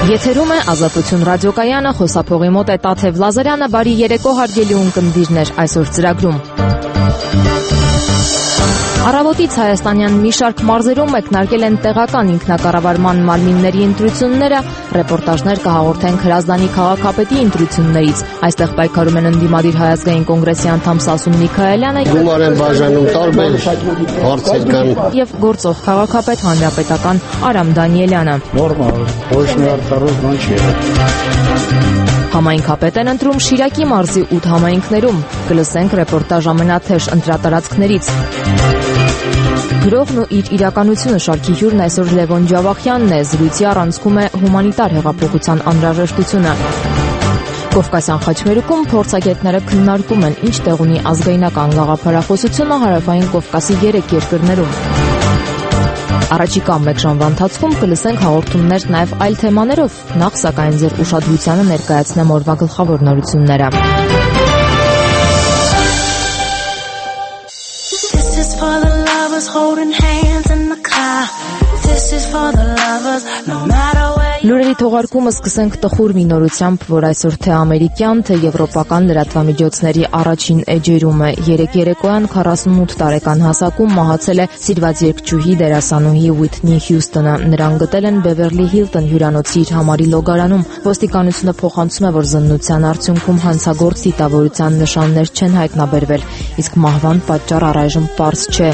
Եթերում է Ազատություն ռադիոկայանը, խոսափողի մոտ է Տաթև Լազարյանը, բարի երեկո հարգելի ունկնդիրներ այսօր ծրագրում։ Առավոտից հայաստանյան մի շարք մարզերում մեկնարկել են տեղական ինքնակառավարման մարմինների ընտրությունները, ռեպորտաժներ կհաղորդենք Հրազդանի քաղաքապետի ընտրություններից։ Այստեղ պայքարում են ընդդիմադիր Հայազգային կոնգրեսի անդամ Սասուն Միքայելյանը գումար են բաժանում տարբեր հարցեր կան եւ գործող քաղաքապետ հանրապետական Արամ Դանիելյանը։ Նորմալ, ոչ մի արտարոց բան չի եղել։ Համայնքապետ են ընտրում Շիրակի մարզի 8 համայնքներում։ Կլսենք ռեպորտաժ ամենաթեժ ընտրատարածքներից։ Գրողն ու իր իրականությունը շարքի հյուրն այսօր Լևոն Ջավախյանն է, զրույցի առանցքում է հումանիտար հեղափոխության անհրաժեշտությունը։ Կովկասյան խաչմերուկում փորձագետները քննարկում են ինչ տեղ ունի ազգայնական գաղափարախոսությունը հարավային Կովկասի 3 երկրներում։ Առաջիկա մեկ ժամվա ընթացքում կլսենք հաղորդումներ նաև այլ թեմաներով, նախ սակայն ձեր ուշադրությանը ներկայացնեմ օրվա գլխավոր նորությունները։ Լուրերի թողարկումը սկսենք տխուր մի նորությամբ, որ այսօր թե ամերիկյան, թե եվրոպական լրատվամիջոցների առաջին էջերում է։ Երեկ երեկոյան 48 տարեկան հասակում մահացել է սիրված երգչուհի դերասանուհի Ուիթնի Հյուսթոնը։ Նրան գտել են Բևերլի Հիլտոն հյուրանոցի իր համարի լոգարանում։ Ոստիկանությունը փոխանցում է, որ զննության արդյունքում հանցագործ դիտավորության նշաններ չեն հայտնաբերվել, իսկ մահվան պատճառ առայժմ պարզ չէ։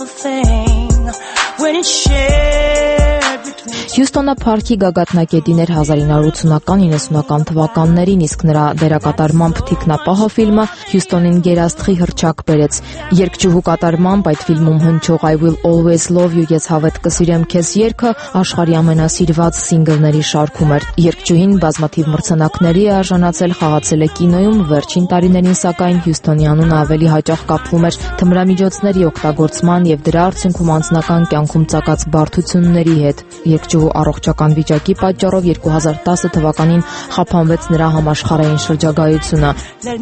Հյուսթոնը փառքի գագաթնակետին էր 1980-90-ական թվականներին, իսկ նրա դերակատարմամբ «Թիկնապահը» ֆիլմը Հյուսթոնին գերաստղի հռչակ բերեց։ Երգչուհու կատարմամբ այդ ֆիլմում հնչող I Will Always Love You ես հավետ կսիրեմ քեզ երգը աշխարհի ամենասիրված սինգլների շարքում էր։ Երգչուհին բազմաթիվ մրցանակների է արժանացել, խաղացել է կինոյում, վերջին տարիներին սակայն Հյուսթոնի անունը ավելի հաճախ կապվում էր թմրամիջոցների օգտագործման եւ դրա արդյունքում անձնական կյանքում ծագած բարդությունների հետ։ Երգչուհու առողջական վիճակի պատճառով 2010 թվականին խափանվեց նրա համաշխարհային շրջագայությունը։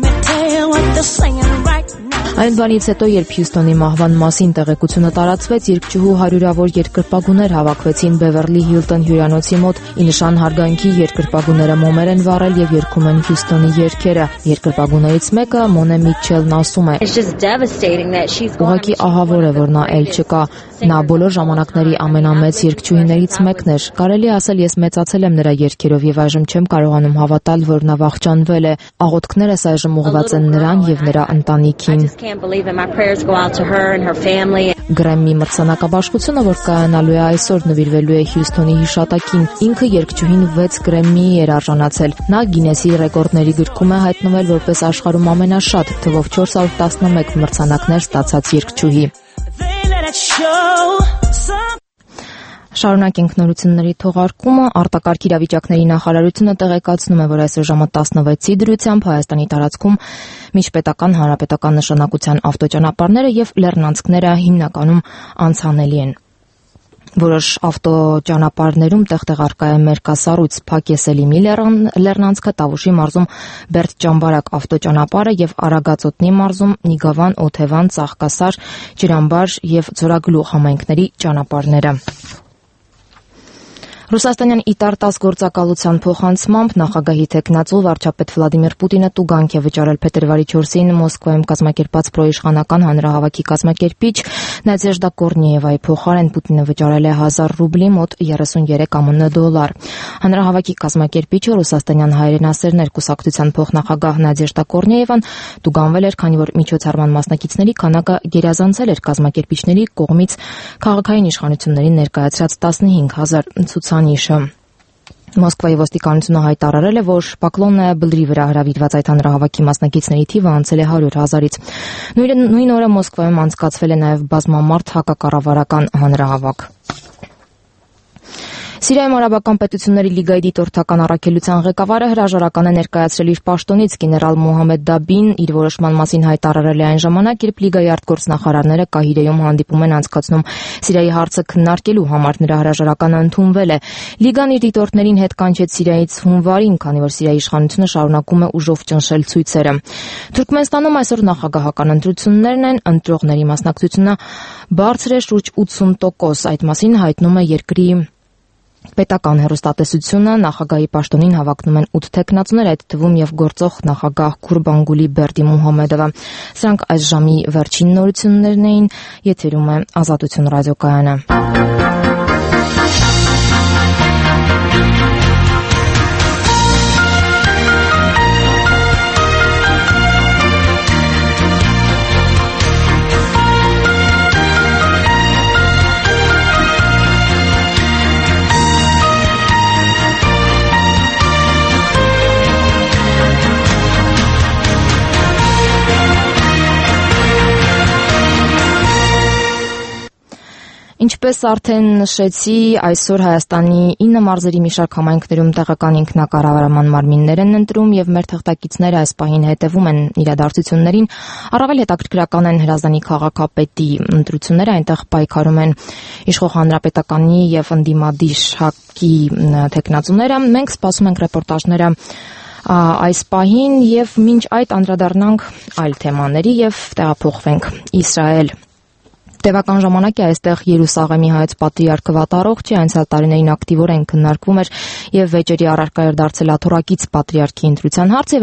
Այն բանից հետո, երբ Հյուսթոնի մահվան մասին տեղեկությունը տարածվեց, երգչուհու հարյուրավոր երկրպագուներ հավաքվեցին Բևերլի Հիլտոն հյուրանոցի մոտ։ Ի նշան հարգանքի երկրպագուները մոմեր են վառել եւ երգում են Հյուսթոնի երգերը։ Երկրպագուներից մեկը Մոնե Միչելն ասում է. «Ուղղակի ահավոր է, որ նա էլ չկա։ Նա բոլոր ժամանակների ամենամեծ երգչուհիներից մեկն էր։ Կարելի ասել ես մեծացել եմ նրա երգերով եւ այժմ չեմ կարողանում հավատալ, որ նա վախճանվել է։ Աղոթքներս այժմ ուղղված են նրան եւ նրա ընտանիքին»։ Գրեմմի մրցանակաբաշխությունը, որ կայանալու է այսօր, նվիրվելու է Հյուսթոնի հիշատակին։ Ինքը երգչուհին 6 Գրեմմիի էր արժանացել։ Նա Գինեսի ռեկորդների գրքում է հայտնվել որպես աշխարհում ամենաշատ թվով 411 մրցանակներ ստացած երգչուհի։ Շարունակենք նորությունների թողարկումը։ Արտակարգ իրավիճակների նախարարությունը տեղեկացնում է, որ այսօր ժամը 16-ի դրությամբ Հայաստանի տարածքում միջպետական հանրապետական նշանակության ավտոճանապարհները եւ լեռնանցքները հիմնականում անցանելի են։ Որոշ ավտոճանապարհներում տեղ-տեղ առկա է մերկասառույց Փակեսելիմի լեռնանցքը, Տավուշի մարզում Բերդ-Ճամբարակ ավտոճանապարհը եւ Արագածոտնի մարզում Նիգավան, Օթևան, Ծաղկասար, Ջրամբար եւ Ձորագլուխ համայնքների ճանապարհները։ Ռուսաստանյան ԻՏԱՐ-10 գործակալության փոխանցմամբ նախագահի թեկնածու վարչապետ Վլադիմիր Պուտինը տուգանք է վճարել փետրվարի 4-ին Մոսկվայում կազմակերպած պրոիշխանական հանրահավաքի կազմակերպիչ Նադեժդա Կորնիևայի փոխարեն Պուտինը վճարել է 1000 ռուբլի, մոտ 33 ԱՄՆ դոլար։ Հանրահավաքի կազմակերպիչը ռուսաստանյան հայրենասերներ կուսակցության փոխնախագահ Նադեժդա Կորնիևան տուգանվել էր, քանի որ միջոցառման մասնակիցների քանակը գերազանցել էր կազմակերպիչների կողմից քաղաքային իշխանություններին ներկայացրած 15000 ցուցանիշը։ Մոսկվայի ոստիկանությունը հայտարարել է, որ Պակլոննայա բլրի վրա հրավիրված այդ հանրահավաքի մասնակիցների թիվը անցել է 100,000-ից։ Նույն օրը Մոսկվայում անցկացվել է նաև բազմամարդ հակակառավարական հանրահավաք։ Սիրիայում Արաբական պետությունների լիգայի դիտորդական առաքելության ղեկավարը հրաժարական է ներկայացրել իր պաշտոնից։ Գեներալ Մոհամեդ Դաբին իր որոշման մասին հայտարարել է այն ժամանակ, երբ լիգայի արտգործնախարարները Կահիրեում հանդիպում են անցկացնում Սիրիայի հարցը քննարկելու համար։ Նրա հրաժարականը ընդունվել է։ Լիգան իր դիտորդներին հետ կանչեց Սիրիայից հունվարին, քանի որ Սիրիայի իշխանությունը շարունակում է ուժով ճնշել ցույցերը։ Թուրքմենստանում այսօր նախագահական ընտրություններն են, ընտրողների մասնակցությունը բարձր է շուրջ 80%, այդ մասին հայտնում է երկրի Պետական հեռուստատեսությունը նախագահի պաշտոնին հավակնում են 8 թեկնածուներ, այդ թվում եւ գործող նախագահ Քուրբանգուլի Բերդիմուհամեդովը։ Սրանք այս ժամի վերջին նորություններն էին, եթերում է Ազատություն ռադիոկայանը։ Ինչպես արդեն նշեցի, այսօր Հայաստանի 9 մարզերի մի շարք համայնքներում տեղական ինքնակառավարման մարմիններ են ընտրում եւ մեր թղթակիցները այս պահին հետեւում են իրադարձություններին։ Առավել հետաքրքրական են Հրազդանի քաղաքապետի ընտրությունները, այնտեղ պայքարում են իշխող հանրապետականի եւ ընդդիմադիր ՀԱԿ-ի թեկնածուները։ Մենք սպասում ենք ռեպորտաժները այս պահին եւ մինչ այդ անդրադառնանք այլ թեմաների եւ տեղափոխվենք Իսրայել։ Տևական ժամանակ է այստեղ Երուսաղեմի հայոց պատրիարքը վատառողջ է, անցյալ տարիներին ակտիվորեն քննարկվում էր եւ վեճերի առարկա էր դարձել աթոռակից պատրիարքի ընտրության հարցը,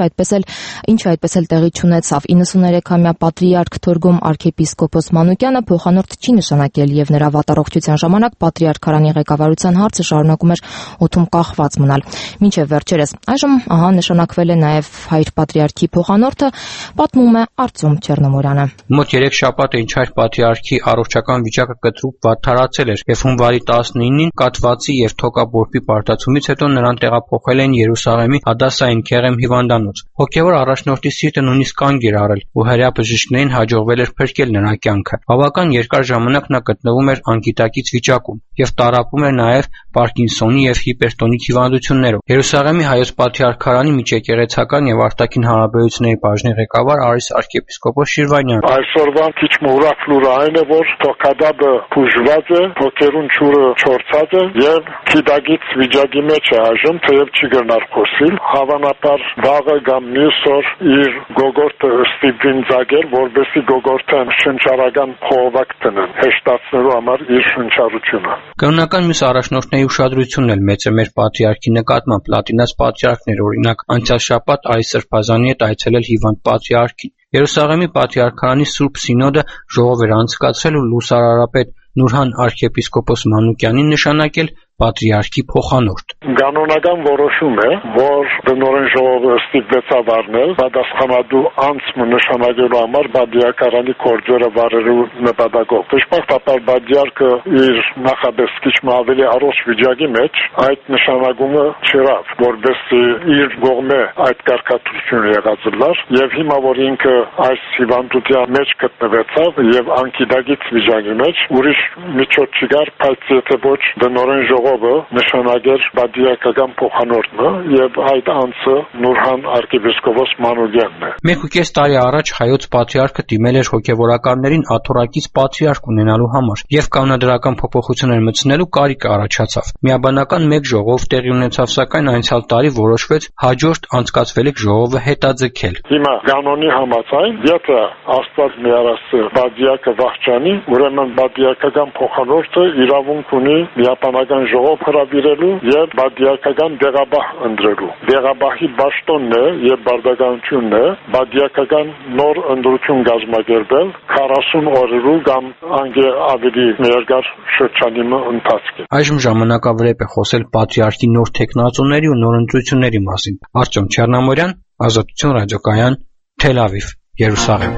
այդպես էլ տեղի չունեցավ։ 93-ամյա պատրիարք Թորգոմ arczepiskopos Մանուկյանը փոխանորդ չի նշանակել եւ նրա վատառողջության ժամանակ պատրիարքարանի ղեկավարության հարցը շարունակում էր օդում կախված մնալ։ Մինչեւ վերջերս այժմ նշանակվել է նաեւ հայր պատրիարքի փոխանորդը, պատմում է Արծում Չեռնոմորյանը։ Մոտ 3 շաբաթ է ինչ հայր պատրիարքի առողջական վիճակը կտրուկ վատթարացել էր եւ հունվարի 19-ին կաթվածի եւ թոկաբորբի պարտացումից հետո նրան տեղափոխել են Երուսաղեմի Հադասային Քեղեմ հիվանդանոց։ Հոգեվոր առաջնորդի սիրտը նույնիսկ կանգ էր առել, ու հրեա բժիշկներին հաջողվել էր փրկել նրա կյանքը։ Բավական երկար ժամանակ նա գտնվում էր անգիտակից վիճակում եւ տառապում էր նաեւ Պարկինսոնի եւ հիպերտոնիկ հիվանդություններով։ Երուսաղեմի հայոց պատրիարքարանի միջեկեղեցական եւ արտաքին հարաբերությունների բաժնի ղեկավար Արիս arczepiskopos Շիրվանյան։ Այսօրվան քիչ մուրախ լուրը այն է, որ թոքադաբը բուժված է, հոգերուն ճուրը չորցած է եւ քիդագից վիճակի մեջ է այժմ, թեև չի գնար խոսիլ։ Հավանաբար վաղը կամ մյուս օր իր գողորտը ստիպին ծագել, որովհետեւ գողորտան շնչառական փողոք տնեն, հեշտացնելու համար իր շնչառությունը։ Կանոնական մյուս առաջնորդների ուշադրությունն էլ մեծ է մեր պատրիարքի նկատմամբ։ Լատինաց պատրիարքներ, օրինակ, անցյալ շաբաթ Արի Սրբազանի հետ այցելել հիվանդ պատրիարքին։ Երուսաղեմի պատրիարքարանի Սուրբ Սինոդը ժողով էր անցկացրել ու լուսարարապետ Նուրհան arczepiskopos Մանուկյանին նշանակել պատրիարքի փոխանորդ։ Կանոնական որոշում է, որ բնորեն ժողովը ստիպվեցավ առնել պատասխանատու անձ նշանակելու համար պատրիարքարանի կորձերը վարելու նպատակով։ Դժբախտաբար պատրիարքը իր նախադեсքիչ ավելի առողջ վիճակի մեջ այդ նշանակումը չրավ, որովհետեւ իր կողմը այդ կարգադրությունը եղած էր եւ հիմա որ ինքը այս հիվանդության մեջ գտնվեցավ եւ անկիդագից վիճակի մեջ ուրիշ միջոց չկար, բայց եթե ոչ բնորեն ժողովը նշանակեր պատրիարքական փոխանորդը եւ այդ անձը Նուրհան arczepiskopos Մանուկյանն է։ 1.5 տարի առաջ հայոց պատրիարքը դիմել էր հոգևորականներին աթոռակից պատրիարք ունենալու համար եւ կանոնադրական փոփոխություններ մտցնելու կարիք առաջացավ։ Միաբանական մեկ ժողով տեղի ունեցավ, սակայն անցյալ տարի որոշվեց հաջորդ անցկացվելիք ժողովը հետաձգել։ Հիմա կանոնի համաձայն, եթե Աստված միարասը պատրիարքը վախճանի, ուրեմն պատրիարքական փոխանորդը իրավունք ունի միաբանական ժողով հրավիրելու եւ պատրիարքական դեղաբահ ընտրելու։ Դեղաբահի պաշտոնն է եւ բարդականությունն է պատրիարքական նոր ընտրություն կազմակերպել 40 օրերու կամ ավելի երկար շրջանի ընթացքում։ Այժմ ժամանակավրեպ է խոսել պատրիարքի նոր թեկնածուների ու նոր ընտրությունների մասին։ Արծում Չեռնոմորյան, Ազատություն ռադիոկայան, Թել Ավիվ, Երուսաղեմ։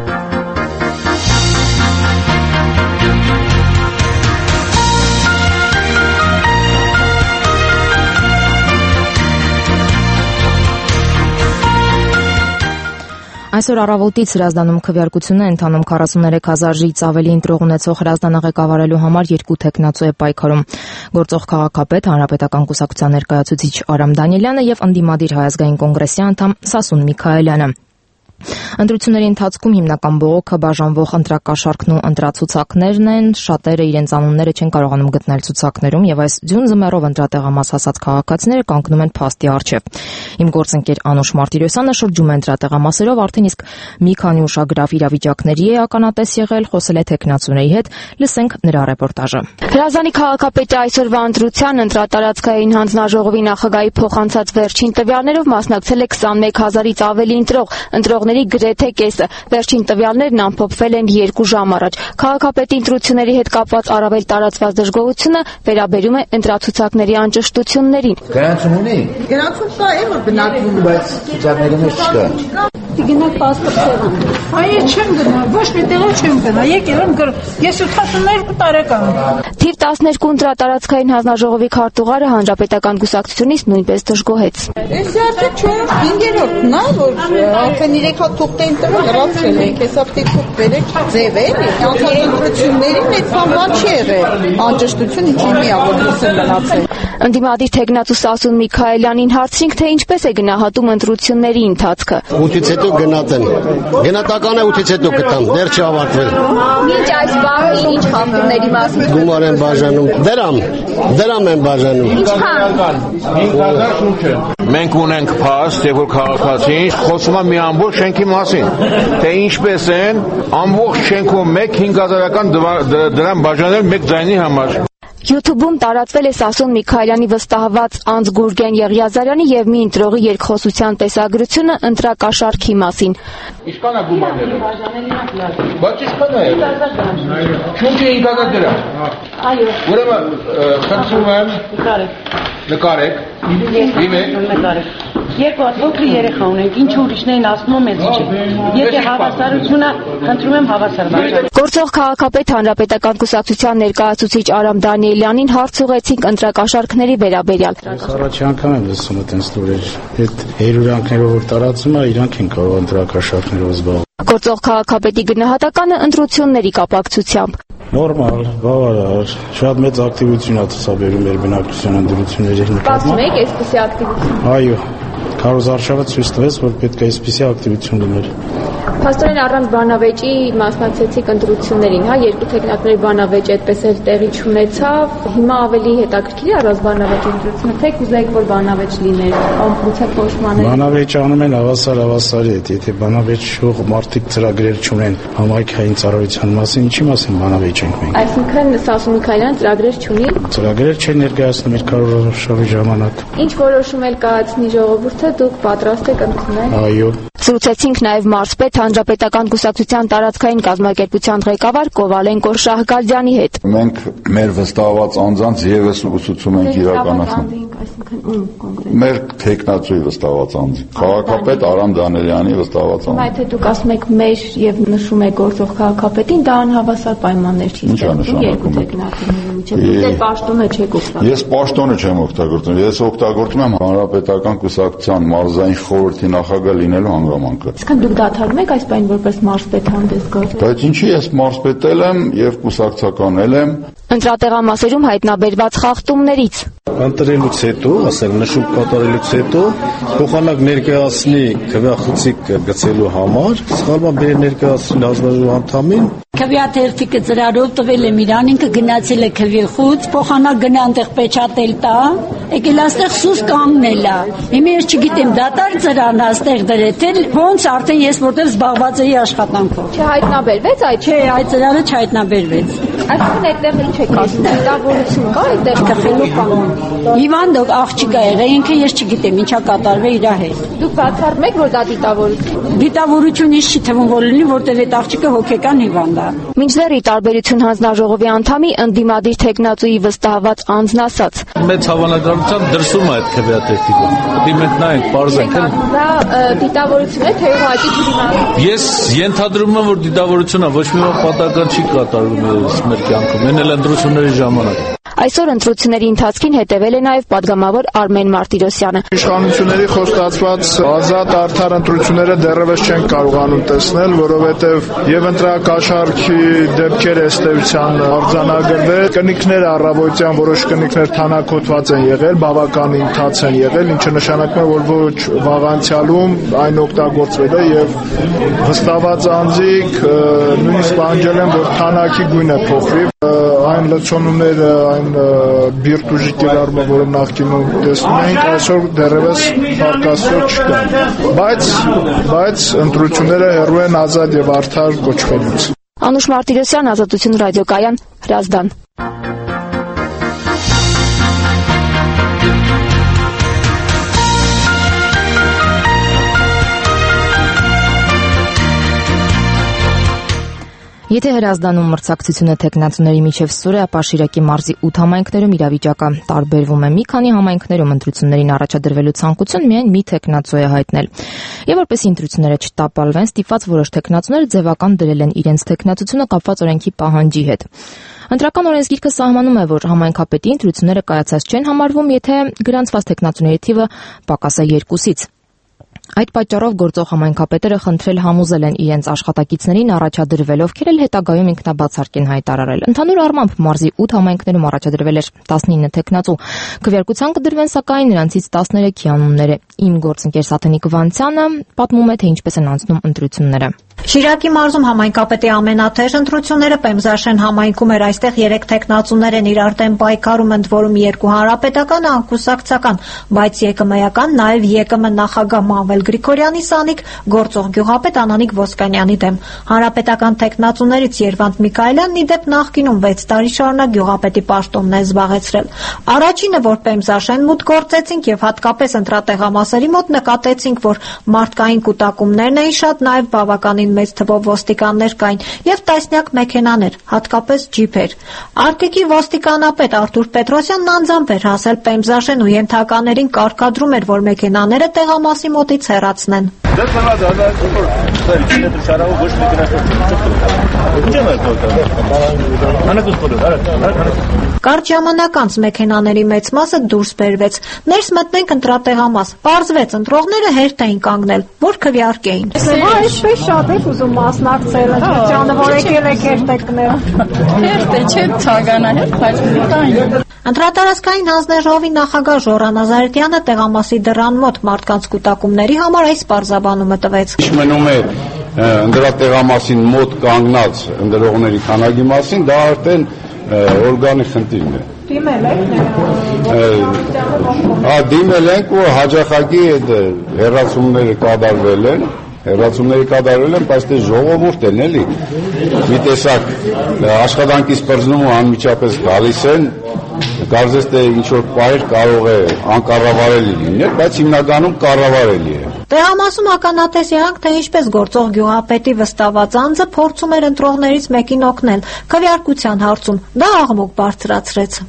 Այսօր առավոտից Հրազդանում քվեարկություն է ընթանում 43,000 ժից ավելի ընտրող ունեցող Հրազդանը ղեկավարելու համար 2 թեկնածու է պայքարում։ Գործող քաղաքապետ, Հանրապետական կուսակցության ներկայացուցիչ Արամ Դանիելյանը եւ ընդդիմադիր Հայ ազգային կոնգրեսի անդամ Սասուն Միքայելյանը։ Ընտրությունների ընթացքում հիմնական բողոքը բաժանվող ընտրակաշառքն ու ընտրացուցակներն են, շատերը իրենց անունները չեն կարողանում գտնել ցուցակներում եւ այս ձյուն զմերով ընտրատեղամաս հասած քաղաքացիները կանգնում են փաստի առջեւ։ Իմ գործընկեր Անուշ Մարտիրոսյանը շրջում է ընտրատեղամասերով, արդեն իսկ մի քանի ուշագրավ իրավիճակների է ականատես եղել, խոսել է թեկնածուների հետ, լսենք նրա ռեպորտաժը։ Հրազդանի քաղաքապետի այսօրվա ընտրության ընտրատարածքային հանձնաժողովի նախագահի փոխանցած վերջին տվյալներով մասնակցել է 21000-ից ավելի ընտրող, ընտրողների գրեթե կեսը։ Վերջին տվյալներն ամփոփվել են 2 ժամ առաջ։ Քաղաքապետի ընտրությունների հետ կապված առավել տարածված դժգոհությունը վերաբերում է ընտրացուցակների անճշտություններին։ Գրանցում ունի։ Գրանցում կա, բնակվում, բայց ցուցակների մեջ չկա։ Գնանք պասպորտ սեղան։ Այո, չեմ գնա, ոչ մի տեղով չեմ գնա։ Եկել եմ ես 82 տարեկան եմ։ Թիվ 12 ընտրատարածքային հանձնաժողովի քարտուղարը հանրապետական կուսակցությունից նույնպես դժգոհեց։ Էս արդեն չէ, 5-րդն է, որ արդեն 3 հատ թուղթ էին տվել, լրացրել ենք, հեսա պետք է բերեք ձև էլի։ Անցած ընտրություններին այդքան բան չի եղել։ Անճշտություն ինչի՞ միա որ դուրս են մնացել։ Ընդդիմադիր թեկնածու Սասուն Միքայելյանին հարցրինք, թե ինչպես է գնահատում ընտրությունների ընթացքը։ Ուտից հետո գնաց են։ Գնահատականը ուտից հետո գտան, դեռ չի ավարտվել։ Մինչ այս բանը ինչ խախտումների մասին։ Գումար են բաժանում, դրամ են բաժանում։ Ինչքան։ 5000 շունչ։ Մենք ունենք փաստ, որ քաղաքացին խոսում է մի ամբողջ շենքի մասին, թե ինչպես են ամբողջ շենքում 5000-ական դրամ բաժանել մեկ ձայնի համար։ YouTube-ում տարածվել է Սասուն Միքայելյանի վստահված անձ Գուրգեն Եղիազարյանի եւ մի ընտրողի երկխոսության տեսագրությունը ընտրակաշառքի մասին։ Ինչքան է գումարները։ Բայց ինչքան է։ Շունչը 5000 դրամ։ Այո։ Ուրեմն խնդրում եմ նկարեք։ Նկարեք։ Երկու հատ փոքր երեխա ունենք, ինչ ուրիշներին ասում մեծ չի։ Եթե հավասարությունը, խնդրում եմ հավասար։ Գործող քաղաքապետ հանրապետական կուսակցության ներկայացուցիչ Արամ Դանիելյանին հարց ուղեցինք ընտրակաշառքների վերաբերյալ։ Առաջի անգամ եմ լսում այդպես լուրեր։ Այդ հերուրանքներով որ տարածում է, իրանք են կարող ընտրակաշառքներով զբաղվել։ Գործող քաղաքապետի գնահատականը ընտրությունների կապակցությամբ։ Նորմալ, բավարար, շատ մեծ ակտիվություն է ցուցաբերում մեր բնակչության ընտրությունների նկատմամբ։ Սպասում եք այսպիսի ակտիվություն։ Այո, Քարոզարշավը ցույց տվեց, որ պետք է այսպիսի ակտիվություն լիներ։ Փաստորեն առանց բանավեճի մասնակցեցիք ընտրություններին, հա, երկու տեխնիկների բանավեճ այդպես էլ տեղի չունեցավ։ Հիմա ավելի հետաքրքիր է առանց բանավեճի ընտրությունը, թե կուզեիք որ բանավեճ լիներ, ամբողջ փոշմաներ։ Բանավեճը անում են հավասարի հետ, եթե բանավեճող մարդիկ ծրագրեր չունեն համայնքային ծառայության մասին, ինչի մասին բանավեճ ենք մենք։ Այսինքն Սասուն Միքայելյանը ծրագրեր չունի։ Ծրագրեր չեն ներկայացնում իր քարոզարշավի ժամանակ։ Ինչ որոշում էլ կայացնի ժողովուրդը, դուք պատրաստ եք ընդունել։ Այո։ Զրուցեցինք նաև մարզպետ հանրապետական կուսակցության տարածքային կազմակերպության ղեկավար Կովալենկո Շահգալդյանի հետ։ Մենք մեր վստահված անձանց եւս ուսուցում ենք իրականացնել։ Մեր տեխնացուի վստահված անձ, քաղաքապետ Արամ Դանիելյանի վստահված անձ։ Բայց դուք ասում եք մեր եւ նշում եք գործող քաղաքապետին, դա անհավասար պայմաններ չի ստեղծում երկու տեխնատների միջեւ։ Դեր պաշտոնը չեք օգտագործում։ Ես պաշտոնը չեմ օգտագործում, ես օգտագործում եմ հանրապետական կուսակցության մարզային խորհրդի նախագահ լինելու հանգամանքը։ Իսկ դուք դադարում եք այս բանը որպես մարզպետ հանդես գալ։ Բայց ինչի ես մարզպետել եմ եւ կուսակցականել եմ։ Ընտրատեղամասերում հայտնաբերված խախտումներից Ընտրելուց հետո, ասենք նշում կատարելուց հետո փոխանակ ներկայացնի քվեախցիկ գցելու համար, սխալման բեր ներկայացնել հանձնաժողովի անդամին։ Քվեաթերթիկը ծրարով տվել եմ իրան, ինքը գնացել է քվեախուց, փոխանակ գնա այնտեղ պեչատել տա, եկել այստեղ սուս կանգնել է։ Հիմա ես չգիտեմ, դատար ծրարն այստեղ դրել, ոնց արդեն ես որտեղ զբաղված էի աշխատանքով։ Չհայտնաբերվեց այդ։ Չէ, այդ ծրարը չհայտնաբերվեց։ Այսինքն այդտեղ ինչ եք ասում, դիտավորություն կա այդտեղ կխելու կանոն։ Հիվանդով աղջիկա եղել, ինքը ես չգիտեմ ինչա կատարվել իր հետ։ Դուք բացառում եք, որ դա դիտավորություն։ Դիտավորություն ինչ չի թվում որ լինի, որտեղ այդ աղջիկը հոգեկան հիվանդ է։ Մինչդեռ ի տարբերություն հանձնաժողովի անդամի ընդդիմադիր տեխնացուի վստահված անձն ասաց. Մեծ հավանականությամբ դրսում է այդ քվեաթերթիկը։ Դի մենք նայենք, բարձենք էլ։ Դա դիտավորություն է, թե ուղղակի դիմանում։ Ես ենթադրում եմ, որ դիտավորությունը ոչ մի բան պատահական չի կատարվում մեր կյանքում, այն էլ ընտրությունների ժամանակ։ Այսօր ընտրությունների ընթացքին հետևել է նաև падգամավոր Արմեն Մարտիրոսյանը։ Իշխանությունների խոստացված ազատ արդար ընտրությունները դեռևս չեն կարողանում տեսնել, որովհետև եւ ընտրակաշառքի դեպքեր ըստեյության արձանագրվել, կնիկները առավոտյան որոշ կնիկներ թանաքոտված են եղել, բավականին թաց են եղել, ինչը նշանակում է, որ ոչ վաղանցյալում այն օգտագործվել է եւ վստահված անձիկ նույնիսկ պահանջել են, որ թանակի գույնը փոխվի, այն լցոնումները, այն բիրտուժի կիրառումը, որը նախկինում տեսնում էինք, այսօր դեռևս պարկասով չկան, բայց ընտրությունները հեռու են ազատ եւ արդար կոչվելուց։ Անուշ Մարտիրոսյան, Ազատություն ռադիոկայան, Հրազդան։ Եթե Հրազդանում մրցակցությունը թեկնածուների միջև սուր է, ապա Շիրակի մարզի 8 համայնքներում իրավիճակը տարբերվում է։ Մի քանի համայնքներում ընտրություններին առաջադրվելու ցանկություն միայն մի թեկնածու է հայտնել։ Եվ որպեսզի ընտրությունները չտապալվեն, ստիպված որոշ թեկնածուներ ձևական դրել են իրենց թեկնածությունը կապված օրենքի պահանջի հետ։ Ընտրական օրենսգիրքը սահմանում է, որ համայնքապետի ընտրությունները կայացած չեն համարվում, եթե գրանցված թեկնածուների թիվը պակաս է 2-ից։ Այդ պատճառով գործող համայնքապետերը խնդրել համոզել են իրենց աշխատակիցներին առաջադրվել, ովքեր էլ հետագայում ինքնաբացարկ են հայտարարել։ Ընդհանուր առմամբ մարզի 8 համայնքներում առաջադրվել էր 19 թեկնածու։ Քվեարկության կդրվեն սակայն նրանցից 13-ի անուններ է։ Իմ գործընկեր Սաթենիկ Վանցյանը պատմում է, թե ինչպես են անցնում ընտրությունները։ Շիրակի մարզում համայնքապետի ամենաթեժ ընտրությունները Պեմզաշեն համայնքում էր, այստեղ 3 թեկնածուներ են իրար դեմ պայքարում, ընդ որում 2 հանրապետական, անկուսակցական, բայց ԵԿՄ-ական, նաև ԵԿՄ նախագահ Մանվել Գրիգորյանի սանիկ, գործող գյուղապետ Անանիկ Ոսկանյանի դեմ։ Հանրապետական թեկնածուներից Երվանդ Միքայելյանն ի դեպ նախկինում 6 տարի շարունակ գյուղապետի պաշտոնն է զբաղեցրել։ Առաջինը, որ Պեմզաշեն մուտք գործեցինք եւ հատկապես ընտրատեղամասերի մոտ նկատեցինք, որ մարդկային կուտակումներն էին շատ, նաև բավականին մեծ թվով ոստիկաններ կային եւ տասնյակ մեքենաներ, հատկապես ջիփեր։ Արտիկի ոստիկանապետ Արթուր Պետրոսյանն անձամբ էր հասել Պեմզաշեն ու ենթականերին կարգադրում էր, որ մեքենաները տեղամասի մոտից հեռացնեն։ Կարճ ժամանակ անց մեքենաների մեծ մասը դուրս բերվեց։ Ներս մտնենք ընտրատեղամաս։ Պարզվեց, ընտրողները հերթ էին կանգնել, որ քվեարկեին։ Այսպես շատ եք ուզում մասնակցել, ջանը որ եկել եք հերթեկնել։ Հերթ է, չէ՞ ցագանա, բայց միտային։ Ընտրատարածքային հանձնաժողովի նախագահ Ժոռա Նազարեթյանը տեղամասի դռան մոտ մարդկանց կուտակումների համար այս պարզաբանումը տվեց։ Մնում է ընտրատեղամասին մոտ կանգնած ընտրողների քանակի մասին, դա արդեն օրգանի խնդիրն է։ Դիմել եք։ Դիմել ենք ու հաջախակի այդ հեռացումները կատարվել են, բայց դե ժողովուրդ են էլի։ Մի տեսակ աշխատանքից բռնում ու անմիջապես գալիս են, կարծես թե ինչ որ պայր կարող է անկառավարելի լինել, բայց հիմնականում կառավարելի է։ Տեղամասում ականատես եղանք, թե ինչպես գործող գյուղապետի վստահված անձը փորձում էր ընտրողներից մեկին օգնել քվեարկության հարցում։ Դա աղմուկ բարձրացրեց։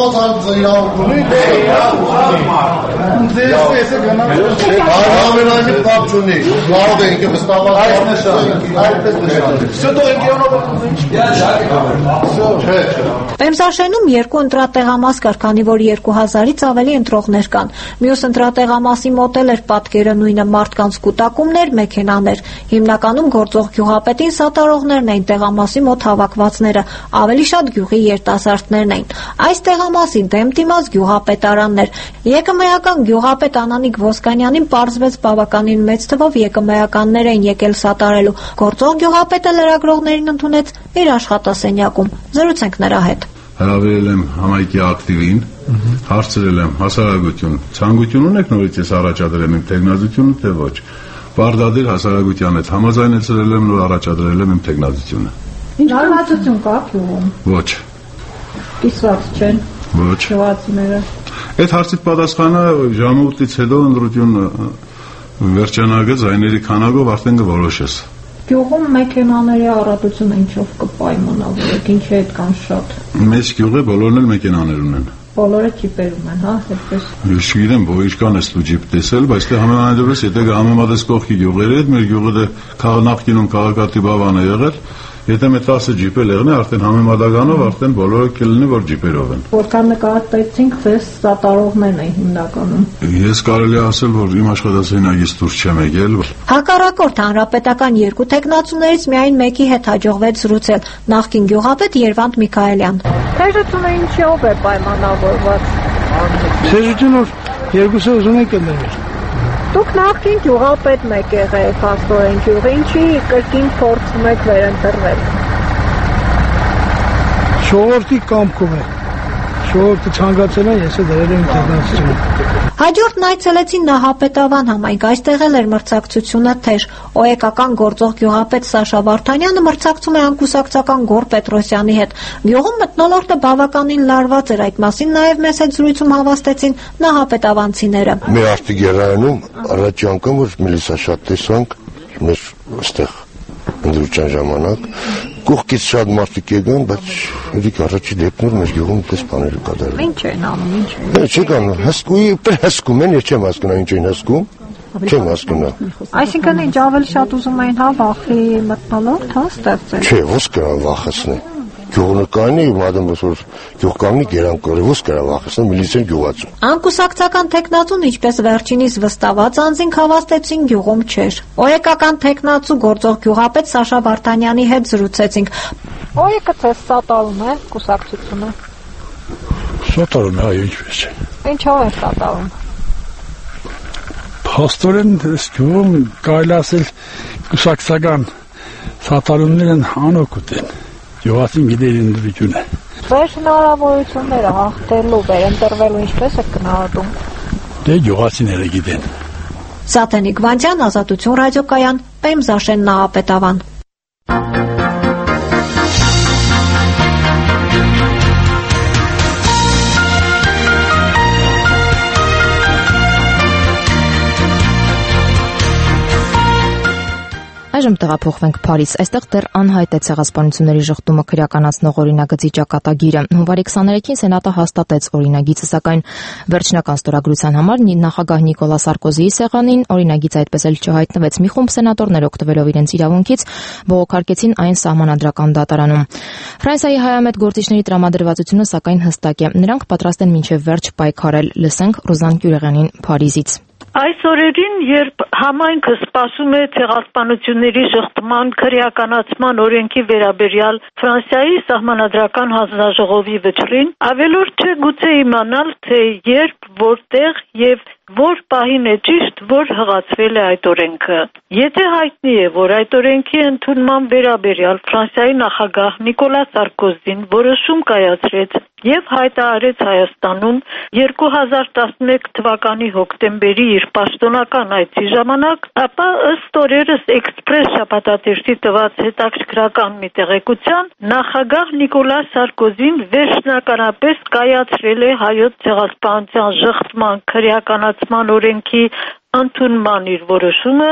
Պեմզաշենում 2 ընտրատեղամաս կար, քանի որ 2000-ից ավելի ընտրողներ կան։ Մյուս ընտրատեղամասի մոտ էր պատկերը նույնը մարդկանց կուտակումներ, մեքենաներ։ Հիմնականում գործող գյուղապետին սատարողներն էին, տեղամասի մոտ հավաքվածները, ավելի շատ գյուղի երիտասարդներն էին։ Այս տեղամասի դեմ դիմաց գյուղապետարաններ։ ԵԿՄ-ական գյուղապետ Անանիկ Ոսկանյանին պարզվեց բավականին մեծ թվով ԵԿՄ-ականներ էին եկել սատարելու։ Գործող գյուղապետը լրագրողներին ընդունեց իր աշխատասենյակում։ Զրուցենք նրա հետ։ Հրավիրել եմ համայնքի ակտիվին, հարցրել եմ հասարակություն, ցանկություն ունեք նորից ես առաջադրեմ իմ թեկնածությունը, թե ոչ։ Պարտադիր հասարակության հետ համաձայնեցրել եմ, նոր առաջադրել եմ իմ թեկնածությունը։ Ինչ հարցություն կա գյուղում։ Ոչ։ Կիսված չեն։ Ոչ։ Շվացիները։ Այդ հարցի պատասխանը ժամը 8-ից հետո ընտրություն վերջանալուց այների քանակով արդեն կորոշես։ Գյուղում մեքենաների առատությունը ինչով կպայմանավորեք, ինչի հետ կան շատ։ Մեծ գյուղը բոլորն էլ մեքենաներ ունեն։ Բոլորը ջիպերում են, հա, այդպես։ Չգիտեմ, ինչքան ես դու ջիպ տեսել, բայց դե համենայնդեպս եթե համեմատես կողքի գյուղերի հետ, մեր գյուղը դե նախկինում քաղաքատիպ ավան է եղել, Եթե մեր 10 ջիպը եղնի, արդեն համեմատականով արդեն բոլորը կլինի, որ ջիպերով են։ Որքան նկատեցինք, ձեզ սատարողներն են հիմնականում։ Ես կարելի ասել, որ իմ աշխատասենյակից դուրս չեմ եկել։ Հակառակորդ հանրապետական երկու տեխնացուներից միայն մեկի հետ հաջողվեց զրուցել, նախկին գյուղապետ Երվանդ Միքայելյան։ Թեժությունը ինչով է պայմանավորված։ Թեժությունը երկուսը ուզում են կներել։ Դուք նախկին գյուղապետ եք եղել Փաստորեն գյուղի, ինչի կրկին փորձում եք վերընտրվել։ Ժողովրդի կամքով է։ Ժողովուրդը ցանկացել է, ես դրել եմ ինտերնացիոն։ Հաջորդն այցելեցին Նահապետավան համայնք, այստեղ էլ էր մրցակցությունը թեժ։ ՕԵԿ-ական գործող գյուղապետ Սաշա Վարդանյանը մրցակցում է անկուսակցական Գոռ Պետրոսյանի հետ։ Գյուղում մթնոլորտը բավականին լարված էր, այդ մասին նաև մեծ հետ զրույցում հավաստեցին նահապետավանցիները։ Մեր արտիգերայանում առաջի անգամ որ միլիսա շատ տեսանք, մեր այստեղ ընդրության ժամանակ կողքից շատ մարդիկ եկան, բայց իրիկ առաջի դեպքներ մեր գյուղում պես բաներ կատարել։ Ինչ են անում, ինչ են։ Չեք անում, հսկում են, ես չեմ հասկնա ինչ են հսկում, չեմ հասկնա։ Այսինքն ինչ ավելի շատ ուզում էին վախի մթնոլորտ, ստեղծել։ Չէ, ո՞ս կրան վախեցնել։ Գյուղը կանի, մադամ որ գյուղ կանի գերան կորի, ո՞ս կրա վախեցնել միլիցիան գյուղացու։ Անկուսակցական տեխնացուն ինչպես վերջինիս վստահված անձինք հավաստեցին գյուղում չէր։ ՕԵԿ-ական տեխնացու գործող գյուղապետ Սաշա Վարդանյանի հետ զրուցեցինք։ ՕԵԿ-ը ցես սատարում է կուսակցությունը։ Սատարում է, այո, ինչպես է։ Ինչով է սատարում։ Փաստորեն դες գյուղում կարելի ասել կուսակցական սատարումներ են անօգուտ են։ Գյուղացին գիտեր ընդրությունը։ Ձեր հնարավորությունները հաղթելու, վերընտրվելու ինչպես եք գնահատում։ Դե գյուղացիները գիտեն։ Սաթենիկ Վանջյան, Ազատություն ռադիոկայան, Պեմզաշեն Նահապետավան։ Այժմ տեղափոխվենք Փարիզ։ Այստեղ դեռ անհայտ է ցեղասպանությունների շղթումը քրեականացնող օրինագծի ճակատագիրը։ Հունվարի 23-ին Սենատը հաստատեց օրինագիծը, սակայն վերջնական ստորագրության համար նախագահ Նիկոլա Սարկոզիի սեղանին օրինագիծը այդպես էլ չհայտնվեց։ Մի խումբ սենատորներ օգտվելով իրենց իրավունքից բողոքարկեցին այն սահմանադրական դատարանում։ Ֆրանսիայի հայամետ գործիչների տրամադրվածությունը սակայն հստակ է։ Նրանք պատրաստ են մինչև վերջ պայքարել։ Լսենք Ռոզան Գյուրեղյանին Փարիզից։ Այս օրերին, երբ համայնքը սպասում է ցեղասպանությունների շղթման քրեականացման օրենքի վերաբերյալ Ֆրանսիայի սահմանադրական հանձնաժողովի վճռին, ավելորդ չէ գուցե իմանալ, թե երբ, որտեղ եւ որ պահին է ճիշտ, որ հղացվել է այդ օրենքը։ Եթե հայտնի է, որ այդ օրենքի ընդունման վերաբերյալ Ֆրանսիայի նախագահ Նիկոլա Սարկոզին որոշում կայացրեց եւ հայտարարեց Հայաստանում 2011 թվականի հոկտեմբերի իր պաշտոնական այցի ժամանակ, ապա ըստ օրերս էքսպրես շաբաթաթերթի տված հետաքրքրական մի տեղեկության, նախագահ Նիկոլա Սարկոզին վերջնականապես կայացրել է հայոց ցեղասպանության շղթման քրեականացման օրենքի ընդունման իր որոշումը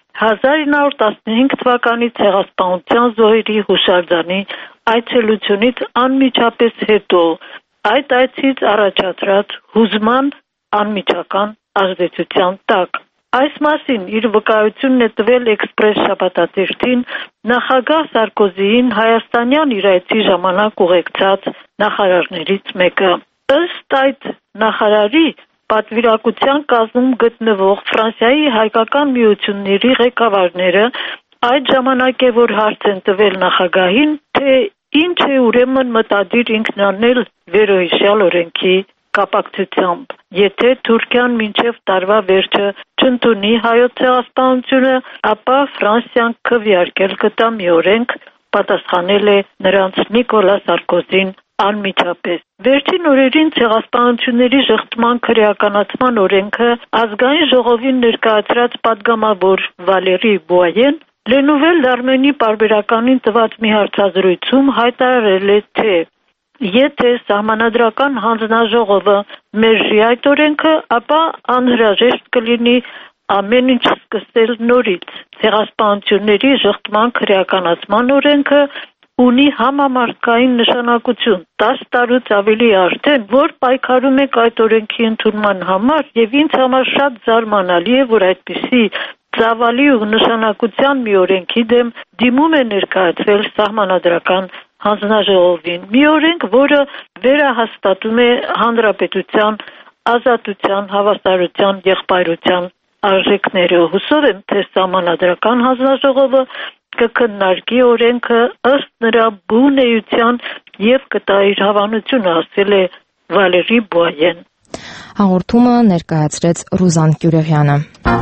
1915 թվականի ցեղասպանության զոհերի հուշարձանի այցելությունից անմիջապես հետո, այդ այցից առաջացած հուզման անմիջական ազդեցության տակ։ Այս մասին իր վկայությունն է տվել էքսպրես շաբաթաթերթին նախագահ Սարկոզիին հայաստանյան իր այցի ժամանակ ուղեկցած նախարարներից մեկը։ Ըստ այդ նախարարի պատվիրակության կազմում գտնվող Ֆրանսիայի հայկական միությունների ղեկավարները այդ ժամանակ է որ հարց են տվել նախագահին, թե ինչ է ուրեմն մտադիր ինքն անել վերոհիշյալ օրենքի կապակցությամբ։ Եթե Թուրքիան մինչև տարվա վերջը չընդունի հայոց ցեղասպանությունը, ապա Ֆրանսիան քվեարկել կտա մի օրենք, պատասխանել է նրանց Նիկոլա Սարկոզին անմիջապես։ Վերջին օրերին ցեղասպանությունների շղթման քրեականացման օրենքը ազգային ժողովին ներկայացրած падգամավոր Վալերի Բուայեն Le Nouvel Armenie պարբերականին տված մի հարցազրույցում հայտարարել է, թե եթե սահմանադրական հանձնաժողովը մերժի այդ օրենքը, ապա անհրաժեշտ կլինի ամեն ինչ սկսել նորից։ Ցեղասպանությունների շղթման քրեականացման օրենքը ունի համամարտկային նշանակություն 10 տարուց ավելի արդեն, որ պայքարում եք այդ օրենքի ընդունման համար եւ ինձ համար շատ զարմանալի է, որ այդպիսի ծավալի ու նշանակության մի օրենքի դեմ դիմում է ներկայացվել Սահմանադրական հանձնաժողովին։ Մի օրենք, որը վերահաստատում է հանրապետության ազատության, հավասարության, եղբայրության արժեքները։ Հուսով եմ, թե Սահմանադրական հանձնաժողովը կքննարկի օրենքը ըստ նրա բուն էության եւ կտա իր հավանությունը, ասել է Վալերի Բոյեն։ Հաղորդումը ներկայացրեց Ռուզան Գյուրեղյանը։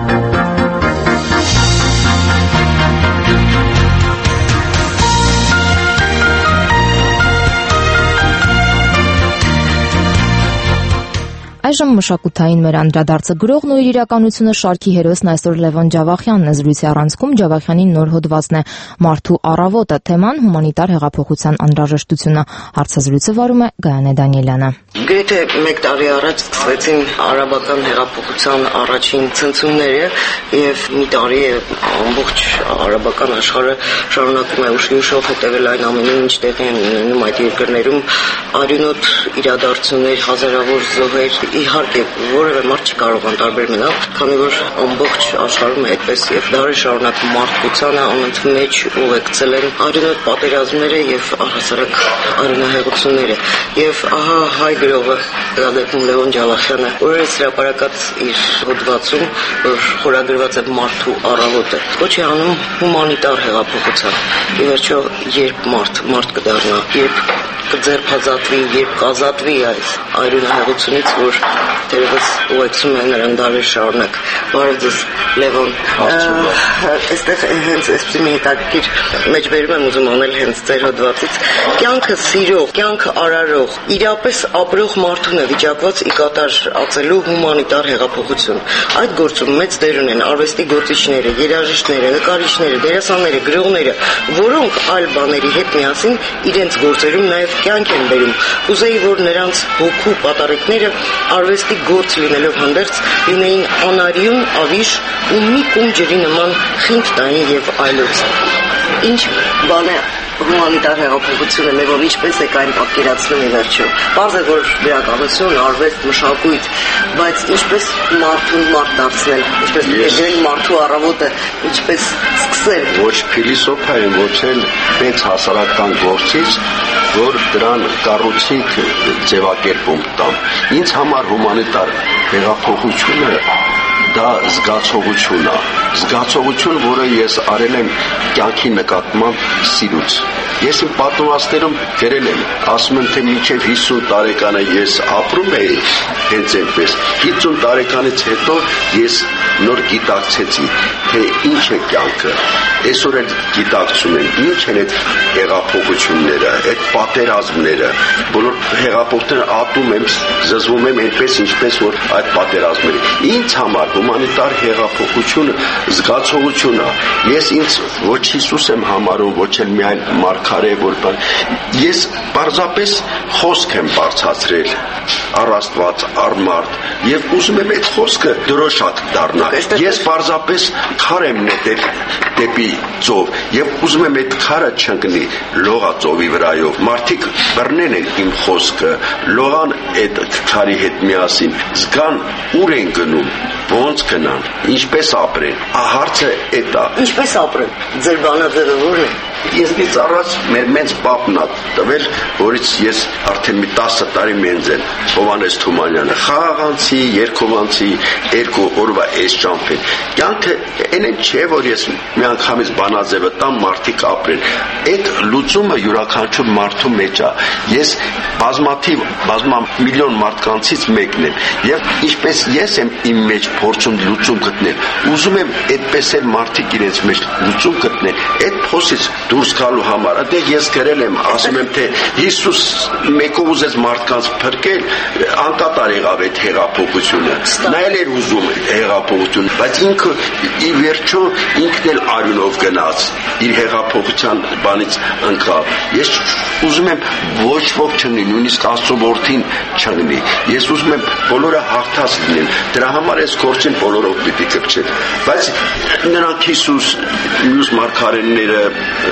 Այժմ մշակութային մեր անդրադարձը գրողն ու իր իրականությունը շարքի հերոսն այսօր Լևոն Ջավախյանն է։ Զրույցի առանցքում Ջավախյանի նոր հոդվածն է «Մարդու առավոտը», թեման հումանիտար հեղափոխության անհրաժեշտությունը։ Հարցազրույցը վարում է Գայանե Դանիելյանը։ Գրեթե 1 տարի առաջ սկսվեցին արաբական հեղափոխության առաջին ցնցումները եւ մի տարի ամբողջ արաբական աշխարհը շարունակում է ուշիուշով հետևել այն ամենին, ինչ տեղի են ունենում այդ երկրներում, արյունոտ իրադարձություններ, հազարավոր զոհեր։ Իհարկե, որևէ մարդ չի կարող անտարբեր մնալ, քանի որ ամբողջ աշխարհում այդպես եւ դարեր շարունակ մարդկությանը անընդմեջ ուղեկցել են արյունոտ պատերազմները եւ առհասարակ արյունահեղությունները։ Եվ ահա հայ գրողը Լևոն Լևոն Ջավախյանը օրերս հրապարակած իր հոդվածում, որ խորագրված է «Մարդու առավոտը», ոչ է անում հումանիտար հեղափոխության։ Ի վերջո, երբ մարդ կդառնա, երբ կձերբազատվի, երբ կազատվի այս արյունահեղությունից, որ դերևս ուղեկցում է նրան դարեր շարունակ։ Բարև ձեզ, Լևոն։ Այստեղ հենց այսպիսի մի հետաքրքիր մեջբերում եմ ուզում անել հենց ձեր հոդվածից։ Կյանքը սիրող, կյանքը արարող, իրապես ապրող մարդուն է վիճակված ի կատար ածելու հումանիտար հեղափոխություն։ Այդ գործում մեծ դեր ունեն արվեստի գործիչները, երաժիշտները, նկարիչները, դերասանները, գրողները, որոնք այլ բաների հետ միասին իրենց գործերում նաև կյանք են բերում։ Կուզեի, որ նրանց հոգու պատարեկները արվեստի գործ լինելով հանդերձ լինեին անարյուն, ավիշ ու մի կում ջրի նման խինդ տային եւ այլոց։ Ինչ բան է հումանիտար հեղափոխությունը, Լևոն, ինչպես եք այն պատկերացնում ի վերջո։ Պարզ է, որ գրականություն, արվեստ, մշակույթ, բայց ինչպես մարդուն մարդ դարձնել, ինչպես դերել մարդու առավոտը, ինչպես սկսել։ Ոչ փիլիսոփային, ոչ էլ մեծ հասարակական գործից, որ դրան կառուցիկ ձևակերպում տան։ Ինձ համար հումանիտար հեղափոխությունը դա զգացողություն է, զգացողություն, որը ես արել եմ կյանքի նկատմամբ սիրուց։ Ես իմ պատմվածքներում գրել եմ, ասում եմ, թե մինչև 50 տարեկանը ես ապրում էի հենց այնպես։ 50 տարեկանից հետո ես նոր գիտակցեցի, թե ինչ է կյանքը։ Այսօր էլ գիտակցում եմ, ինչ են այդ հեղափոխությունները, այդ պատերազմները, բոլոր հեղափոխները ատում եմ, զզվում եմ այնպես, ինչպես որ այդ պատերազմները։ Ինձ համար հումանիտար հեղափոխությունը զգացողություն է։ Ես ինձ ոչ Հիսուս եմ համարում, ոչ էլ միայն մարգարե, որ բան։ Ես պարզապես խոսք եմ բարձրացրել առ Աստված, առ մարդ, եւ ուզում եմ այդ խոսքը դրոշակ դառնա։ Ես պարզապես քար եմ նետել դեպի ծով եւ ուզում եմ այդ քարը չընկնի լողա ծովի վրայով։ Մարդիկ բռնեն իմ խոսքը, լողան այդ քարի հետ միասին, զգան ուր են գնում, ոնց գնան, ինչպես ապրեն։ Հարցը էդ է։ Ինչպես ապրեն։ Ձեր բանաձևը ո՞րն է։ Ես առաջ մեր մեծ պապն է տվել, որից ես արդեն մի 10 տարի մեծ եմ, Հովհաննես Թումանյանը, խաղաղանցի, երկհովանցի, 2 օրվա այս ճամփեն։ Կյանքը այնեն չէ, որ ես մի անգամից բանաձևը տամ, մարդիկ ապրեն։ Այդ լուծումը յուրաքանչյուր մարդու մեջ է։ Ես բազմամիլիոն մարդկանցից մեկն եմ, եւ ինչպես ես եմ իմ մեջ փորձում լուծում գտնել, ուզում եմ այդպես էլ մարդիկ իրենց մեջ լուծում գտնեն։ Այդ փոսից դուրս գալու համար, դե ես գրել եմ, ասում եմ, թե Հիսուս մեկով ուզեց մարդկանց փրկել, անկատար եղավ այդ հեղափոխությունը։ Նա էլ ուզում հեղափոխություն, բայց ինքը ի վերջո ինքն էլ արյունով գնաց, իր հեղափոխության բանից ընկավ։ Ես ուզում եմ ոչ ոք չնի, նույնիսկ Աստծո որդին չնի։ Ես ուզում եմ բոլորը հաղթած լինեն։ Դրա համար այս գործին բոլորով պիտի կպչեն։ Բայց նրանք Հիսուս, մյուս մարգարեները,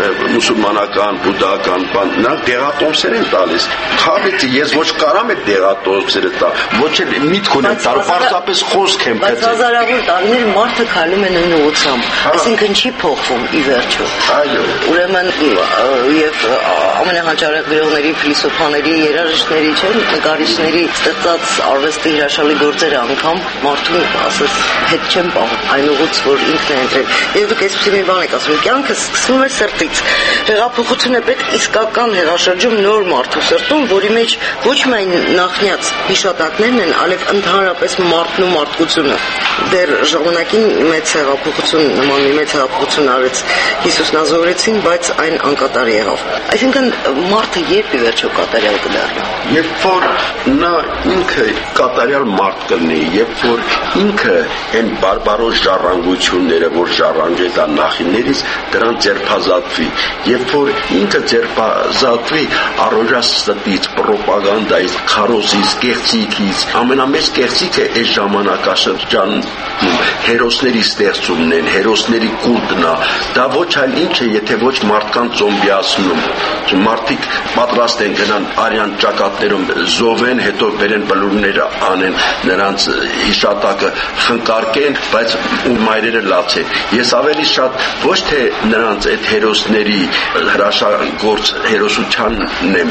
մուսուլմանական, բուդդական բան, նրանք դեղատոմսեր են տալիս։ Խաբից ես ոչ կարամ այդ դեղատոմսերը տա, ոչ էլ միտք ունեմ տալ, պարզապես խոսք եմ գծել։ Բայց հազարավոր տարիներ մարդը քայլում է նույն ուղղությամբ, այսինքն չի փոխվում ի վերջո։ Այո։ Ուրեմն եւ ամենահաճարակ գրողների, փիլիսոփաների, երաժիշտների, չէ՞, նկարիչների ստեղծած արվեստի հրաշալի գործերը անգամ մարդուն ասես հետ չեն պահում, այն ուղղուց որ ինքն է ընտրել։ Եվ դուք այսպես մի բան եք ասում, կյանքը սկսվում է սրտից։ Հեղափոխությունը պետք իսկական հեղաշրջում նոր մարդու սրտում, որի մեջ ոչ միայն նախնյաց հիշատակներն են, այլև ընդհանրապես մարդն ու մարդկությունը։ Դեռ ժամանակին մեծ հեղափոխություն, նման մի մեծ հեղափոխություն արեց Հիսուս Նազորեցին, բայց այն անկատար եղավ։ Այսինքն մարդը երբ ի վերջո կատարյալ կդառնա։ Երբ որ նա ինքը կատարյալ մարդ կլինի, երբ որ ինքը այն բարբարոս ժառանգությունները, որ ժառանգել է նախիններից, դրան ձերբազատվի, երբ որ ինքը ձերբազատվի առօրյա ստից, պրոպագանդայից, քարոզից, կեղծիքից, ամենամեծ կեղծիքը այս ժամանակաշրջանում հերոսների ստեղծումն են, հերոսների կուլտն է, դա ոչ այլ ինչ է, եթե ոչ մարդկանց զոմբիացնում, մարդիկ պատրաստ են գնան արյան ճակատներում զովեն, հետո բերեն բլուրները անեն, նրանց հիշատակը խնկարկեն, բայց ու մայրերը լացեն։ Ես ավելի շատ ոչ թե նրանց այդ հերոսների հրաշագործ հերոսությանն եմ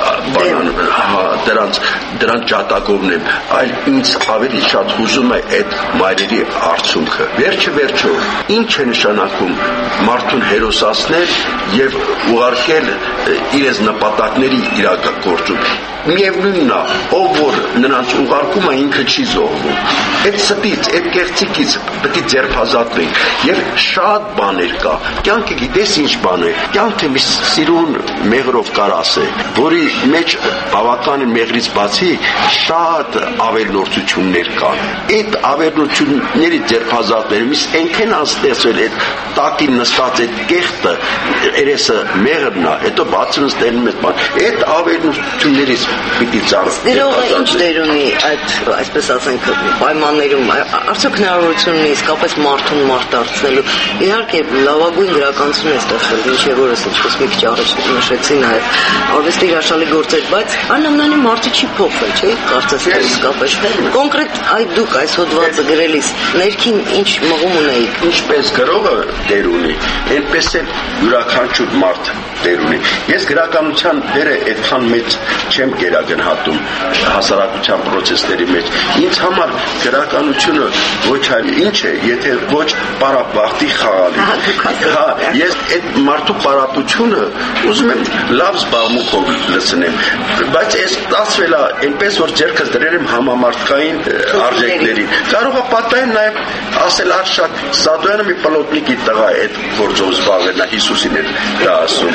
դրանց ջատագովն եմ, այլ ինձ ավելի շատ հուզում է այդ մայրերի արդյունքը։ Վերջը ինչ է նշանակում մարդուն հերոսացնել եւ ուղարկել իրենց նպատակների իրագործում։ Միևնույնն է, ով որ նրանց ուղարկում է ինքը չի զոհվում։ Այդ ստից, այդ կեղծիկից պետք է ձերբազատվենք եւ շատ բաներ կա։ Կյանքը գիտես ինչ բան է։ Կյանքը մի սիրուն մեղրով կարաս է, որի մեջ բավական մեղրից բացի շատ ավելորդություններ կան։ Այդ ավելորդությունների ձերբազատվելը միս այնքան անստեղծվել այդ տակին նստած այդ կեղտը, երեսը մեղրն է, հետո բացրած դերնում այդ բան։ Այդ ավելորդություններից պիտի ծառայ։ Գրողը ինչ դեր ունի այդ, այսպես ասենք, պայմաններում, արդյոք հնարավորություն ունի իսկապես մարդուն մարդ դարձնելու։ Իհարկե, լավագույն գրականություն է ստեղծվել, ինչեւ որս ինչպես մի քիչ առաջ նշեցի նաև արվեստի հրաշալի գործեր, բայց աննամնանի մարդը չի փոխվել, չէ՞, կարծես թե իսկապես։ Կոնկրետ այդ դուք այս հոդվածը գրելիս ներքին ինչ մղում ունեիք։ Ինչպես գրողը դեր ունի, այնպես էլ յուրաքանչյուր մարդ դեր ունի։ Ես գրականության դերը այդքան մեծ չեմ գերագնահատում հասարակության process-ների մեջ։ Ինձ համար գրականությունը ոչ այլ ինչ է, եթե ոչ պարապախտի խաղալի։ Հա, ես այդ մարդու պարապությունը ուզում եմ լավ զբաղմունքով լցնեմ, բայց այս ստացվել է այնպես որ ձեռքս դրել եմ համամարտկային արժեքներին։ Կարող է պատահել նաև ասել Արշակ Սադոյանը մի պլոտնիկի տղա է այդ գործով զբաղվել, նա Հիսուսին է դա ասում,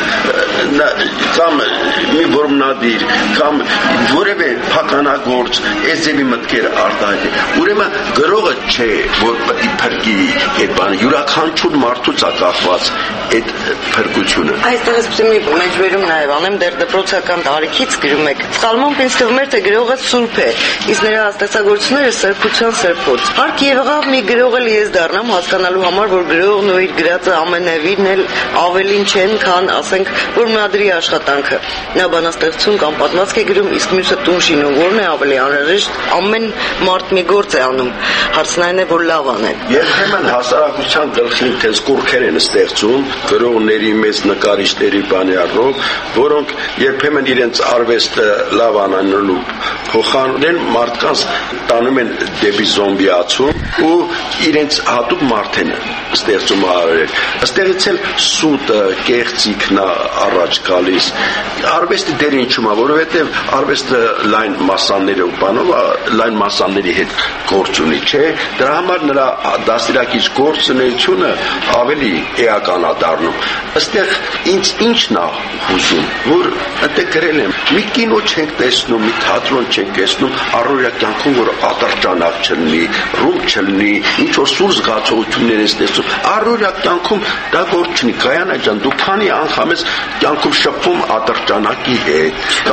կամ մի որմնադիր, կամ որևէ փականագործ այս ձևի մտքեր արտահայտել։ Ուրեմն գրողը չէ, որ պետք է փրկի այդ բանը, յուրաքանչյուր մարդուց է կախված այդ փրկությունը։ Այստեղ ես մի մեջբերում նաև անեմ, դեռ դպրոցական տարիքից գրում եք։ Սխալմամբ ինձ թվում էր, թե գրողը սուրբ է, իսկ նրա ստեղծագործությունները սրբության սրբոց։ Հարկ եղավ մի գրող էլ ես դառնամ հասկանալու համար, որ գրողն ու իր գրածը ամենևին էլ ավելին չեն, քան ասենք որմնադրի աշխատանքը։ Նա բանաստեղծություն կամ պատմվածք է գրում, իսկ մյուսը տուն շինում, որն է ավելի անհրաժեշտ, ամեն մարդ մի գործ է անում, հարցն այն է, որ լավ անեն։ Երբեմն հասարակության գլխին թե զգուրքեր են ստեղծում գրողների, մեծ նկարիչների բանի առով, որոնք երբեմն իրենց արվեստը լավ անելու փոխարեն մարդկանց տանում են դեպի զոմբիացում ու իրենց հատուկ մարդ են ստեղծում արել։ Այստեղից էլ սուտը, կեղծիքն է առաջ գալիս։ Արվեստի դեր ինչու՞մ է, որովհետև արվեստը լայն մասանների ու բանով լայն մասանների հետ գործ ունի, չէ՞։ Դրա համար նրա դաստիարակիչ գործունեությունը ավելի էական է դառնում։ Այստեղ ինչն է հուզում, որ այդտեղ գրել եմ, մի կինո չենք տեսնում, մի թատրոն չենք տեսնում, առօրյա կյանքում որ ատրճանակ չլինի, ռումբ չլինի, ինչ որ սուր զգացողություններ են ստեղծում, առօրյա կյանքում դա գործ չունի։ Կայանա ջան, դու քանի անգամ ես կյանքում շփվում ատրճանակի հետ, կամ թե չէ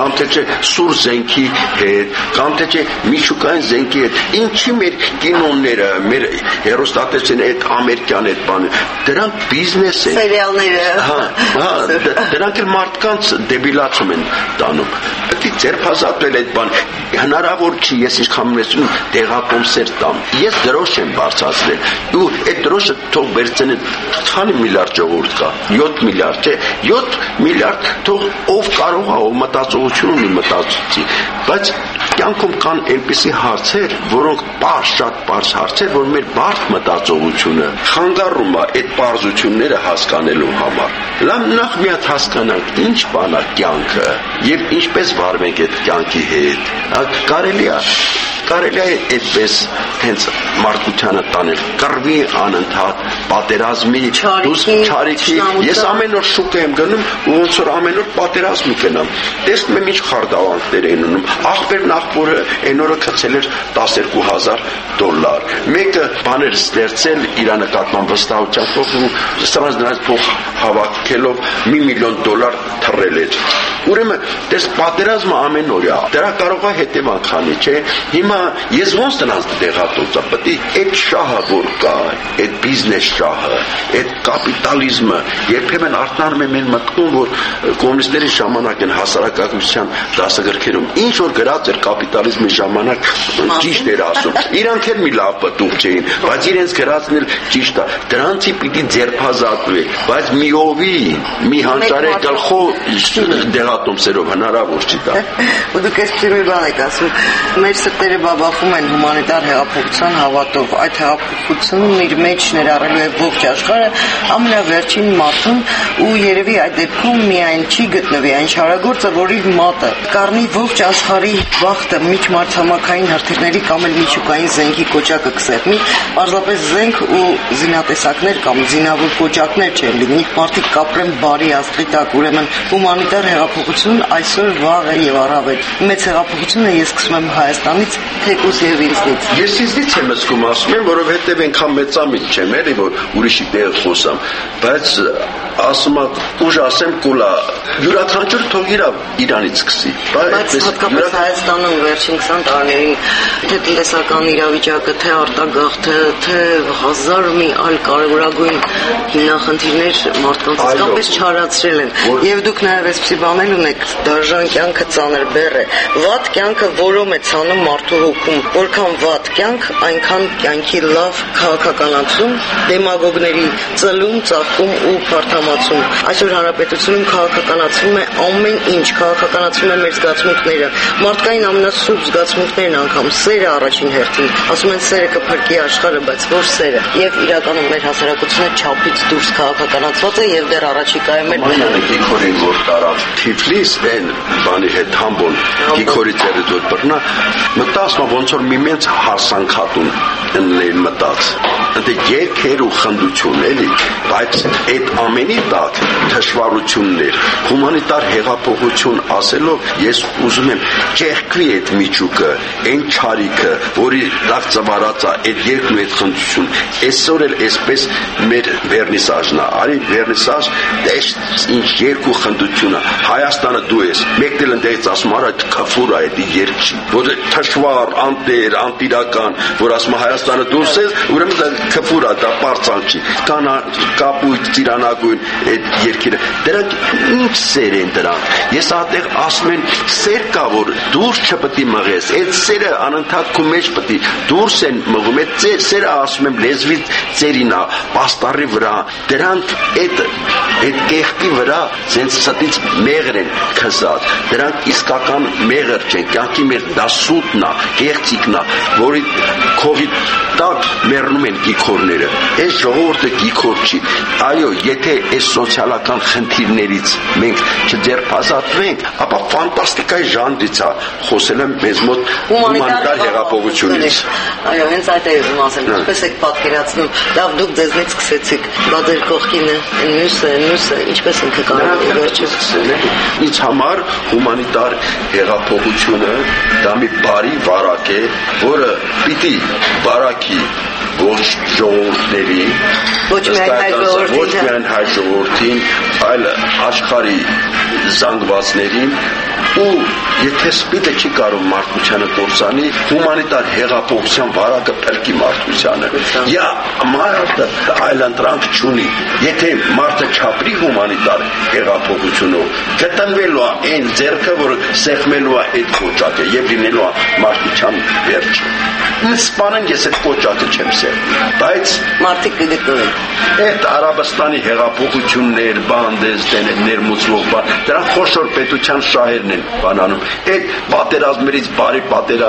սուր զենքի հետ, կամ թե չէ միջուկային զենքի հետ, ինչի մեր կինոները, մեր հեռուստատեսին այդ ամերիկյան այդ բանը, դրանք բիզնես են։ Սերիալները։ Հա, դրանք էլ մարդկանց դեբիլացում են տանում։ Պետք է ձերբազատվել այդ բան։ Հնարավոր չի, ես ինչքան ունեցում տեղատոմսեր տամ։ Ես դրոշ եմ բարձրացրել։ Ու այդ դրոշը թող վերցնեն քանի միլիարդ ժողովուրդ կա։ 7 միլիարդ, չէ, 7 միլիարդ թող ով կարող է, ով մտածողություն ունի մտածի, բայց կյանքում կան այնպիսի հարցեր, որոնք շատ պարզ հարցեր, որ մեր բարդ մտածողությունը խանգարում է այդ պարզությունները հասկանելու համար։ Լավ նախ մի հատ հասկանանք ինչ բան է կյանքը եւ ինչպես վարվենք այդ կյանքի հետ։ Կարելի է այդպես հենց մարդկությանը տանել կռվի անընդհատ պատերազմի չարիքի ես ամեն օր շուկա եմ գնում ու ոնց որ ամեն օր պատերազմի գնամ տեսնում եմ ինչ խարդավանքներ են ունում ախպերն աղբորը այն օրը գցել էր $12,000 մեկը բաներ ստեղծել իր նկատմամբ վստահության փոխ ու սրանց նրանց փոխ հավաքելով $1 միլիոն թռել էր ուրեմն դες պատերազմը ամեն օր է դրա կարող է հետևանք անի չէ հիմա ես ոնց դրանց տեղատոց պետք է այդ շահը որ կա այդ բիզնես շահը այդ կապիտալիզմը երբեմն արթնանում է մեր մտքում որ կոմունիստների ժամանակ են հասարակական դասագրքերում ինչ որ գրած էր կապիտալիզմի ժամանակ ճիշտ էր ասում իրանք էլ մի լավ պտուղ չէին բայց իրենց գրածն էլ ճիշտ է դրանցի պիտի ձերբազատվել բայց մի ովի մի հանճարե գլխով դեղատոմսերով հնարավոր չի դա ու դուք այսպես մի բան եք ասում մեր սրտերը բաբախում են հումանիտար հեղափոխության հավատով այդ հեղափոխությունն իր մեջ ներառելու է ողջ աշխարհը ամենավերջին մարդուն ու երևի այդ դեպքում միայն չի գտնվի այն չարագործը որ իր մատը կառնի ողջ աշխարհի վախտը միջմարտամաքային հրթիռների կամ էլ միջուկային զենքի կոճակը կսեղմի պարզապես զենք ու զինատեսակներ կամ զինավոր կոճակներ չեն լինի մարդիկ կապրեն բարի աստղի տակ ուրեմն հումանիտար հեղափոխություն այսօր վաղ է եւ առավետ մեծ հեղափոխությունը ես սկսում եմ Հայաստանից թեկուզ եւ ինձնից ես ինձնից եմ ասում եմ որովհետեւ այնքան մեծամիտ չեմ էլի որ ուրիշի տեղ խոսամ բայց ասում եմ ուժ ասեմ կուլա յուրաքանչյուր թող իրանից սկսի բայց հատկապես Հայաստանում վերջին 20 տարիներին թե տնտեսական իրավիճակը թե արտագաղթը թե հազար մի այլ կարևորագույն հիմնախնդիրներ մարդկանց իսկապես չարացրել են եւ դուք նաեւ այսպիսի բաներ ունեք դաժան կյանքը ծանր բեռ է վատ կյանքը որում է ցանում մարդու հոգում որքան վատ կյանք այնքան կյանքի լավ քաղաքականացում դեմագոգների ծլում ծաղկում ու փարթամացում այսօր հանրապետությունում քաղաքականացվում է ամեն ինչ քաղաքականացվում է մեր զգացմունքները մարդկային ամենասուրբ զգացմունքներն անգամ սերը առաջին հերթին ասում են սերը կփրկի աշխարհը բայց որ սերը եւ իրականում մեր հասարակությունը չափից դուրս քաղաքականացված է եւ դեռ առաջիկայում էլ Գիգորին որ տարավ Թիֆլիս այն բանի հետ համբոն Գիգորից էր բռնա մտածում ոնց որ մի մեծ հարսանքատուն ընլեն մտած ընդ երկեր ու խնդություն էլի բայց այդ ամենի տակ թշվառություններ հումանիտար հեղափոխություն ասելով ես ուզում եմ ճեղքվի այդ միջուկը այն չարիքը որի լավ ծավալած է այդ երկու այդ խնդություն այսօր էլ այսպես մեր վերնիսաժն է արի վերնիսաժ դες ինչ երկու խնդությունը Հայաստանը դու ես մեկն էլ ընդդեղից ասում արա քֆուր է այդ երկի որ թշվառ անտեր անտիրական որ ասում Հայաստանը դուրս է ուրեմն դա քֆուր է դա պարծանքի կան կապույտ ծիրանագույն այդ երկիրը դրանք ինչ սեր են դրանք ես ատեղ ասում են սեր կա որ դուրս չպետք է մղես այդ սերը անընդհատ քո մեջ պետք է դուրս են մղում այդ սերը ասում եմ լեզվից ծերին է պաստառի վրա դրանք այդ կեղտի վրա sense ստից մեղր են քսած դրանք իսկական մեղր չեն կյանքի մեր դասուտն է կեղծիկն է որի քողի տակ մեռնում են գիքորները այս ժողովուրդը գիքոր չի այո եթե այս սոցիալական խնդիրներից մենք չձերբազատվենք ապա ֆանտաստիկայի ժանրից է խոսել եմ մեզ մոտ հումանիտար հեղափոխությունից այո հենց այդ է ուզում ասել ինչպես եք պատկերացնում լավ դուք ձեզնից սկսեցիք բա ձեր կողքին մյուսը ինչպես ինքը կարող է վերջից սկսել ինձ համար հումանիտար հեղափոխությունը դա մի բարի վարակ է որը պիտի վարակի ողջ ժողովուրդների ոչ միայն հայ ժողովրդին այլ աշխարհի զանգվածներին ու եթե սպիտը չի կարող մարդկությանը կործանի, հումանիտար հեղափոխության վարակը փրկի մարդկությանը։ Մարդը այլընտրանք չունի։ Եթե մարդը չապրի հումանիտար հեղափոխությունով, գտնվելու է այն ձեռքը, որ սեղմելու է այդ կոճակը եւ լինելու է մարդկության վերջը։ Իսպանեն ես այդ կոճակը չեմ սեղմի, բայց մարդիկ կգտնեն։ Այդ Արաբստանի հեղափոխություններ, բանդեզներ, ներմուծվող բան, դրանք խոշոր պետության շահերն են բանանում։ Այդ պատերազմներից բարի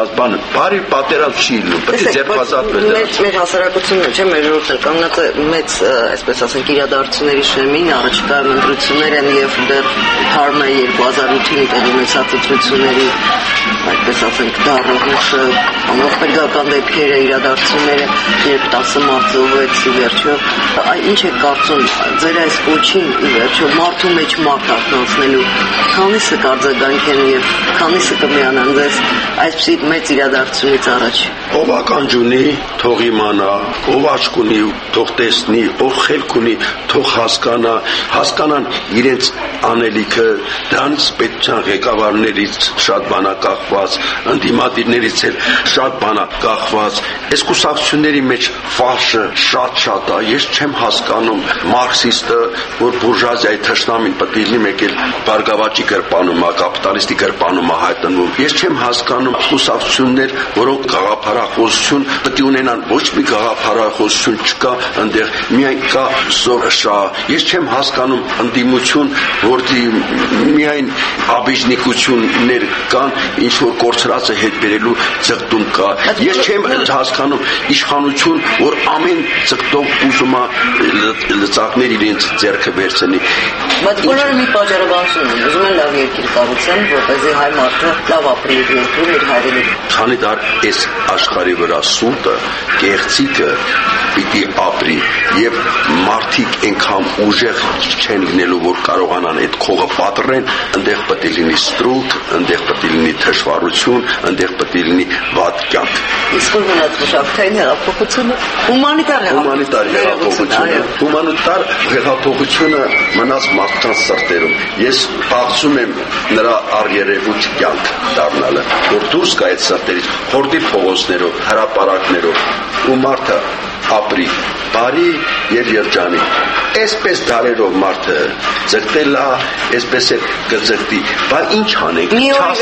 պատերազմ չի լինում, պետք է ձերբազատվել։ Մեր հասարակությունը, չէ, մեր ժողովուրդը կանգնած է մեծ, այսպես ասենք, իրադարձությունների շեմին, առաջիկա ընտրություններ են եւ դեռ թարմ է 2008-ին տեղի ունեցած ընտրությունների, այսպես ասենք, դառնալը, անողբերգական դեպքերը, իրադարձությունները, երբ 10 մարտը ուղղեցի վերջո, ինչ է կարծում ձեր այս ոչին ի վերջո մարդու մեջ մարդ արտնացնելու, քանիսը կարձագանք են եւ քանիսը կմիանան ձեզ այսպիսի մեծ իրադարձությունից առաջ։ Ով ականջ ունի, թող իմանա, ով աչք ունի, թող տեսնի, ով խելք ունի, թող հասկանան իրենց անելիքը, դրանից պետության ղեկավարներից շատ բան է կախված, ընդդիմադիրներից էլ շատ բան է կախված։ Այս կուսակցությունների մեջ ֆարշը շատ է, ես չեմ հասկանում մարքսիստը, որ բուրժուազիայի թշնամին պետք է լինի մեկ էլ բարգավաճի գրպանում է, կապիտալիստի գրպանում է հայտնվում։ Ես չեմ հասկանում կուսակցություններ, որոնք գաղափարախոսություն պետք է ունենան, ոչ մի գաղափարախոսություն չկա, այնտեղ միայն կա զորաշահ։ Ես չեմ հասկանում ընդդիմություն, որտեղ միայն աբիժնիկություններ կան, ինչ որ կորցրածը հետ բերելու ձգտում կա։ Ես չեմ հասկանում իշխանություն, որ ամեն ձգտով ուզում է լծակներ իրենց ձեռքը վերցնի։ Բայց բոլորը մի պատճառաբանություն են, ուզում են լավ երկիր կառուցեն, որպեսզի հայ մարդը լավ ապրի իր երկրում, իր հայրենիքում։ Քանի դար այս աշխարհի վրա սուտը, կեղծիկը պիտի ապրի եւ մարդիկ այնքան ուժեղ չեն լինելու, որ կարողանան այդ քողը պատռեն, այնտեղ պետք է լինի ստրուկ, այնտեղ պետք է լինի թշվառություն, այնտեղ պետք է լինի վատ կյանք։ Իսկ ո՞ր մնաց մշակութային հեղափոխությունը, հումանիտար հեղափոխությունը, հումանիտար հեղափոխությունը մնաց մարդկանց սրտերում։ Ես աղձում եմ նրա առերևույթ կյանք դառնալը, որ դուրս գա այդ սրտերից, խորտի փողոցներով, հրապարակներով, ու մարդը ապրի բարի եւ երջանի։ Այսպես դարերով մարդը ձգտել է, այսպես էլ կձգտի։ Բայց ինչ անենք։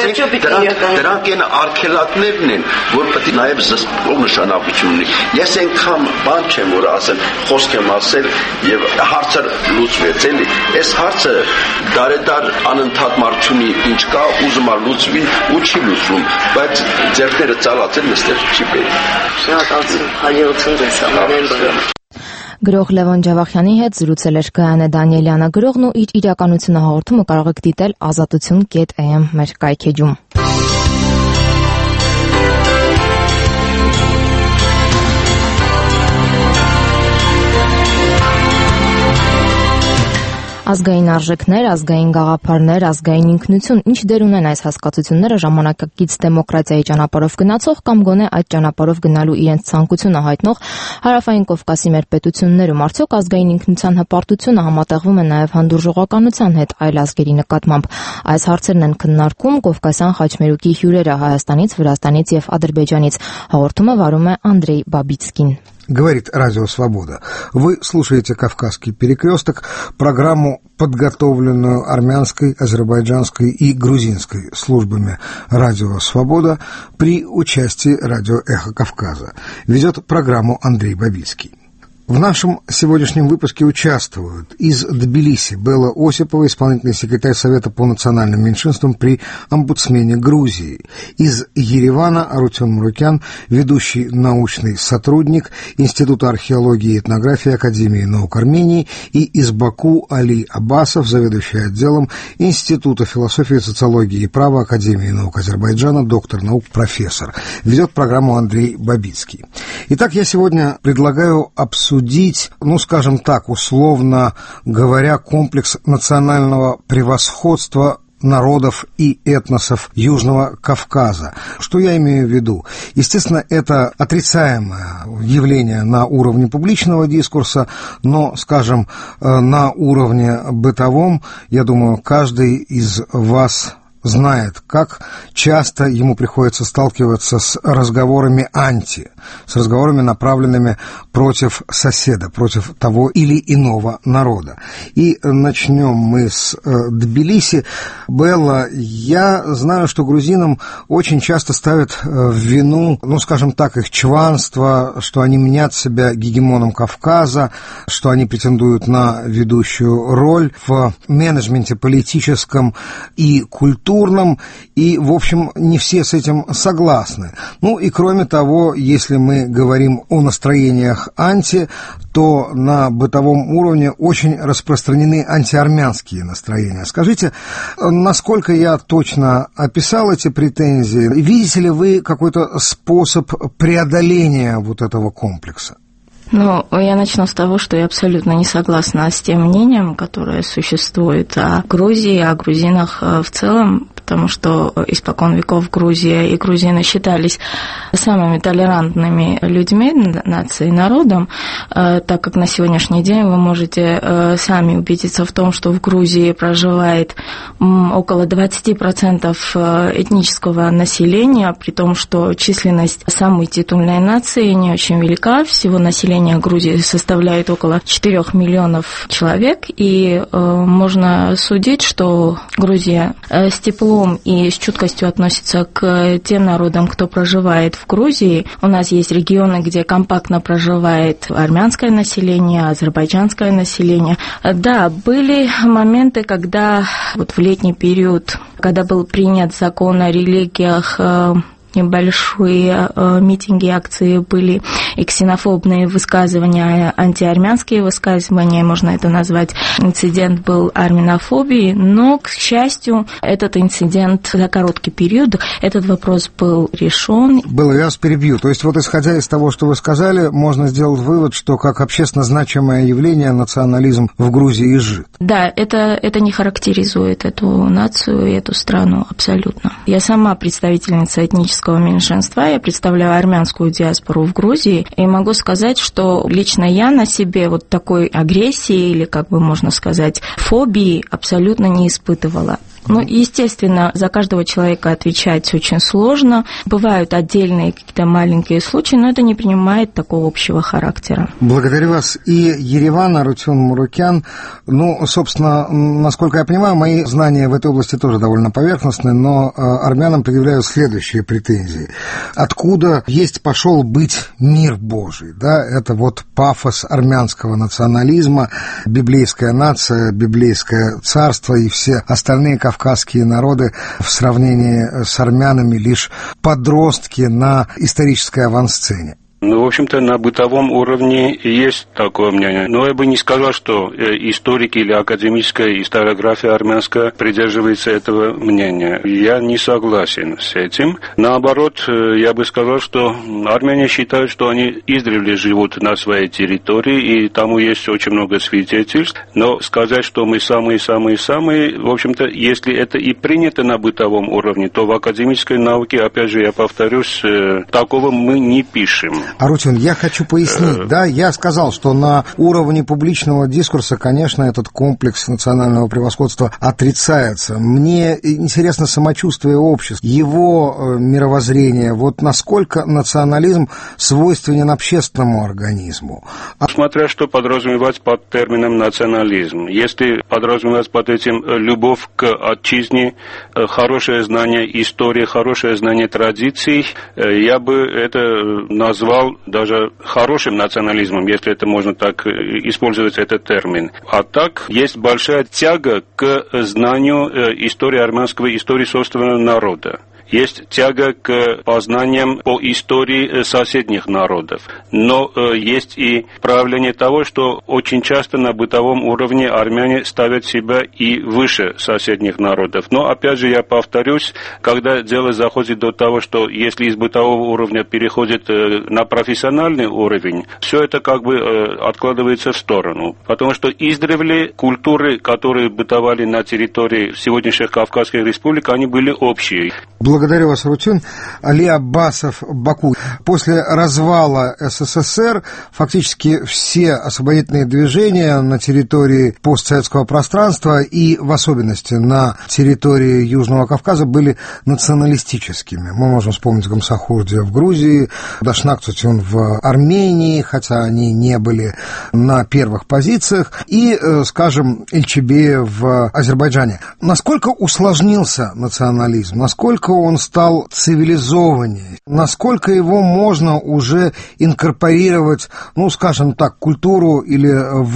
Դրանք են արգելակներն են, որ պետք է նաեւ զսպող նշանակություն ունի։ Ես այնքան բան չեմ որ ասեմ, խոսք եմ ասել եւ հարցը լուծվեց էլի։ Այս հարցը դարեդար անընդհատ մարդունի ինչ կա, ուզում է լուծվի ու չի լուծվում, բայց ձեռքները ցալացել նստել չի պետք։ Շնորհակալություն, հաջողություն ձեզ ամեն բան։ Գրող Լևոն Ջավախյանի հետ զրուցել էր Գայանե Դանիելյանը։ Գրողն ու իր իրականությունը հաղորդումը կարող եք դիտել azatutun.am մեր կայքեջում։ Ազգային արժեքներ, ազգային գաղափարներ, ազգային ինքնություն, ինչ դեր ունեն այս հասկացությունները ժամանակակից դեմոկրատիայի ճանապարհով գնացող կամ գոնե այդ ճանապարհով գնալու իրենց ցանկությունը հայտնող հարավային Կովկասի մեր պետություններում, արդյոք ազգային ինքնության հպարտությունը համատեղվում է նաև հանդուրժողականության հետ այլ ազգերի նկատմամբ։ Այս հարցերն են քննարկում Կովկասյան խաչմերուկի հյուրերը Հայաստանից, Վրաստանից եւ Ադրբեջանից։ Հաղորդումը վարում է Անդրեյ Բաբицкин. Говорит Радио Свобода. Вы слушаете «Кавказский перекресток», программу, подготовленную армянской, азербайджанской и грузинской службами Радио Свобода при участии радио «Эхо Кавказа». Ведет программу Андрей Бабицкий. В нашем сегодняшнем выпуске участвуют из Тбилиси Белла Осипова, исполнительный секретарь Совета по национальным меньшинствам при омбудсмене Грузии, из Еревана Арутюн Мурукян, ведущий научный сотрудник Института археологии и этнографии Академии наук Армении, и из Баку Али Аббасов, заведующий отделом Института философии, социологии и права Академии наук Азербайджана, доктор наук, профессор. Ведет программу Андрей Бабицкий. Итак, я сегодня предлагаю обсудить, скажем так, условно говоря, комплекс национального превосходства народов и этносов Южного Кавказа. Что я имею в виду? Естественно, это отрицаемое явление на уровне публичного дискурса, но, скажем, на уровне бытовом, я думаю, каждый из вас знает, как часто ему приходится сталкиваться с разговорами с разговорами, направленными против соседа, против того или иного народа. И начнем мы с Тбилиси. Белла, я знаю, что грузинам очень часто ставят в вину, скажем так, их чванство, что они мнят себя гегемоном Кавказа, что они претендуют на ведущую роль в менеджменте политическом и культурном, и, в общем, не все с этим согласны. И, кроме того, если мы говорим о настроениях то на бытовом уровне очень распространены антиармянские настроения. Скажите, насколько я точно описал эти претензии? Видите ли вы какой-то способ преодоления вот этого комплекса? Я начну с того, что я абсолютно не согласна с тем мнением, которое существует о Грузии, о грузинах в целом, потому что испокон веков Грузия и грузины считались самыми толерантными людьми, нацией, народом, так как на сегодняшний день вы можете сами убедиться в том, что в Грузии проживает около 20% этнического населения, при том, что численность самой титульной нации не очень велика, всего население Грузии составляет около 4 миллионов человек, и можно судить, что Грузия с теплом и с чуткостью относится к тем народам, кто проживает в Грузии. У нас есть регионы, где компактно проживает армянское население, азербайджанское население. Да, были моменты, когда в летний период, когда был принят закон о религиях, небольшие митинги, акции были, и ксенофобные высказывания, антиармянские высказывания, можно это назвать. Инцидент был армянофобии, но, к счастью, этот инцидент за короткий период, этот вопрос был решен. Я вас перебью. То есть, исходя из того, что вы сказали, можно сделать вывод, что как общественно значимое явление национализм в Грузии изжит. Да, это не характеризует эту нацию и эту страну абсолютно. Я сама представительница этнического меньшинства, я представляю армянскую диаспору в Грузии, и могу сказать, что лично я на себе такой агрессии или, можно сказать, фобии абсолютно не испытывала. Естественно, за каждого человека отвечать очень сложно. Бывают отдельные какие-то маленькие случаи, но это не принимает такого общего характера. Благодарю вас. И Ереван, Арутюн Мурукян. Собственно, насколько я понимаю, мои знания в этой области тоже довольно поверхностные, но армянам предъявляют следующие претензии. Откуда пошел быть мир Божий? Да? Это пафос армянского национализма, библейская нация, библейское царство и все остальные кавказские народы в сравнении с армянами лишь подростки на исторической авансцене. В общем-то, на бытовом уровне есть такое мнение. Но я бы не сказал, что историки или академическая историография армянская придерживается этого мнения. Я не согласен с этим. Наоборот, я бы сказал, что армяне считают, что они издревле живут на своей территории, и тому есть очень много свидетельств. Но сказать, что мы самые-самые-самые, в общем-то, если это и принято на бытовом уровне, то в академической науке, опять же, я повторюсь, такого мы не пишем. Арутюн, я хочу пояснить, я сказал, что на уровне публичного дискурса, конечно, этот комплекс национального превосходства отрицается. Мне интересно самочувствие общества, его мировоззрение, насколько национализм свойственен общественному организму. Смотря что подразумевать под термином национализм. Если подразумевать под этим любовь к отчизне, хорошее знание истории, хорошее знание традиций, я бы это назвал даже хорошим национализмом, если это можно так использовать этот термин. А так, есть большая тяга к знанию истории армянского, истории собственного народа. Есть тяга к познаниям по истории соседних народов. Но есть и проявление того, что очень часто на бытовом уровне армяне ставят себя и выше соседних народов. Но, опять же, я повторюсь, когда дело заходит до того, что если из бытового уровня переходит на профессиональный уровень, все это откладывается в сторону. Потому что издревле культуры, которые бытовали на территории сегодняшних Кавказских республик, они были общие. Благодарю вас, Рутюн. Али Аббасов, Баку. После развала СССР фактически все освободительные движения на территории постсоветского пространства и в особенности на территории Южного Кавказа были националистическими. Мы можем вспомнить Гамсахурдия в Грузии, Дашнак Цутюн в Армении, хотя они не были на первых позициях, и, скажем, Эльчебеев в Азербайджане. Насколько усложнился национализм, насколько он стал цивилизованнее, насколько его можно уже инкорпорировать, ну, скажем так, культуру или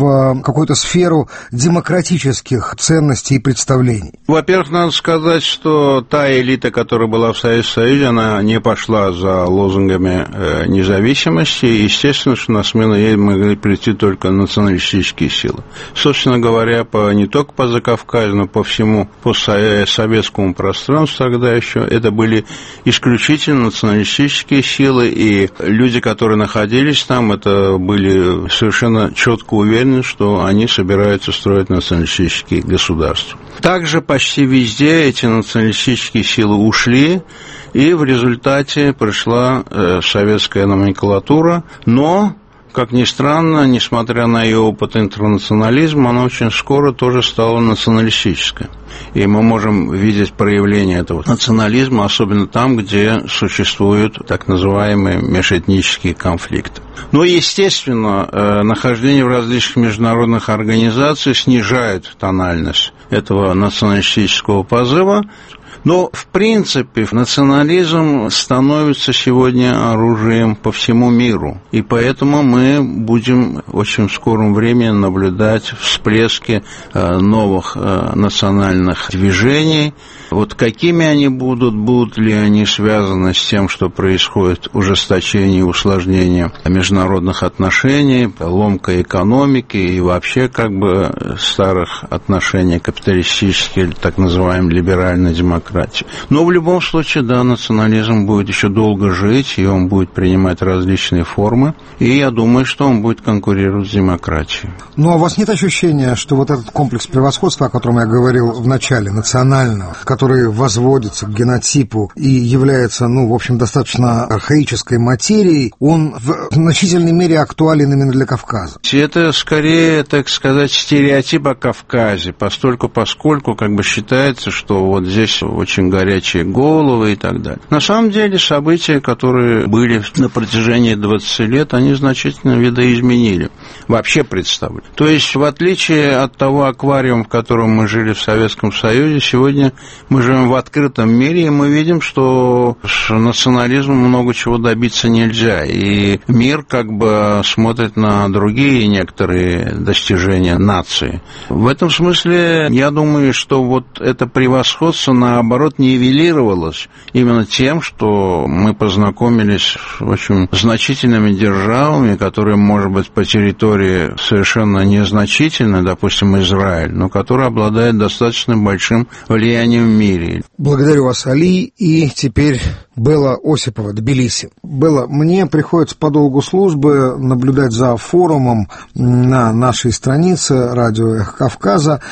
в какую-то сферу демократических ценностей и представлений? Во-первых, надо сказать, что та элита, которая была в Советском Союзе, она не пошла за лозунгами независимости, и, естественно, что на смену ей могли прийти только националистические силы. Собственно говоря, не только по Закавказью, но по всему постсоветскому пространству тогда еще, это были исключительно националистические силы, и люди, которые находились там, это были совершенно четко уверены, что они собираются строить националистические государства. Также почти везде эти националистические силы ушли, и в результате пришла советская номенклатура, но, как ни странно, несмотря на ее опыт интернационализма, она очень скоро тоже стала националистической. И мы можем видеть проявление этого национализма, особенно там, где существуют так называемые межэтнические конфликты. Но, естественно, нахождение в различных международных организациях снижает тональность этого националистического позыва. Но, в принципе, национализм становится сегодня оружием по всему миру. И поэтому мы будем в очень скором времени наблюдать всплески новых национальных движений. Вот какими они будут ли они связаны с тем, что происходит ужесточение и усложнение международных отношений, ломка экономики и вообще как бы старых отношений капиталистических или так называемой либеральной демократии. Но в любом случае, да, национализм будет еще долго жить, и он будет принимать различные формы, и я думаю, что он будет конкурировать с демократией. Ну, а у вас нет ощущения, что вот этот комплекс превосходства, о котором я говорил в начале, национального, который возводится к генотипу и является, ну, в общем, достаточно архаической материей, он в значительной мере актуален именно для Кавказа? Это скорее, так сказать, стереотип о Кавказе, поскольку как бы считается, что вот здесь очень горячие головы и так далее. На самом деле события, которые были на протяжении 20 лет, они значительно видоизменили вообще представление. То есть, в отличие от того аквариума, в котором мы жили в Советском Союзе, сегодня мы живем в открытом мире, и мы видим, что с национализмом много чего добиться нельзя. И мир как бы смотрит на другие некоторые достижения нации. В этом смысле, я думаю, что вот это превосходство, наоборот, нивелировалось именно тем, что мы познакомились с очень значительными державами, которые, может быть, по территории совершенно незначительны, допустим, Израиль, но которые обладают достаточно большим влиянием в мире. Благодарю вас, Али, и теперь Белла Осипова, Тбилиси. Белла, мне приходится по долгу службы наблюдать за форумом на нашей странице «Радио Эхо Кавказа»,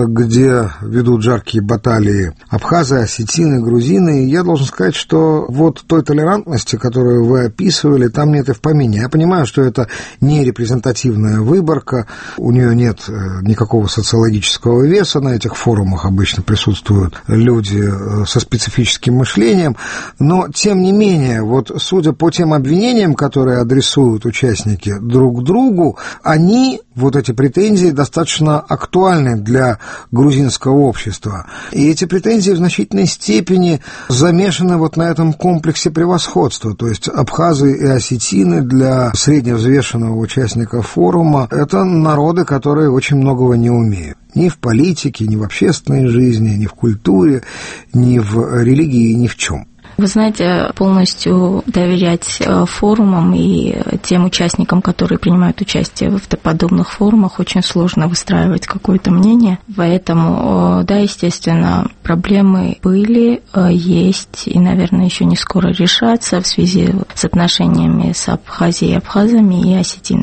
где ведут жаркие баталии абхазы, осетины, грузины. И я должен сказать, что вот той толерантности, которую вы описывали, там нет и в помине. Я понимаю, что это не репрезентативная выборка, у нее нет никакого социологического веса, на этих форумах обычно присутствуют люди со специфическим мышлением, но, тем не менее, вот судя по тем обвинениям, которые адресуют участники друг другу, они, вот эти претензии, достаточно актуальны для грузинского общества. И эти претензии в значительной степени замешаны вот на этом комплексе превосходства. То есть абхазы и осетины для средневзвешенного участника форума – это народы, которые очень многого не умеют. Ни в политике, ни в общественной жизни, ни в культуре, ни в религии, ни в чем. Вы знаете, полностью доверять форумам и тем участникам, которые принимают участие в подобных форумах, очень сложно выстраивать какое-то мнение. Поэтому, да, естественно, проблемы были, есть и, наверное, еще не скоро решатся в связи с отношениями с Абхазией, абхазами и осетинами.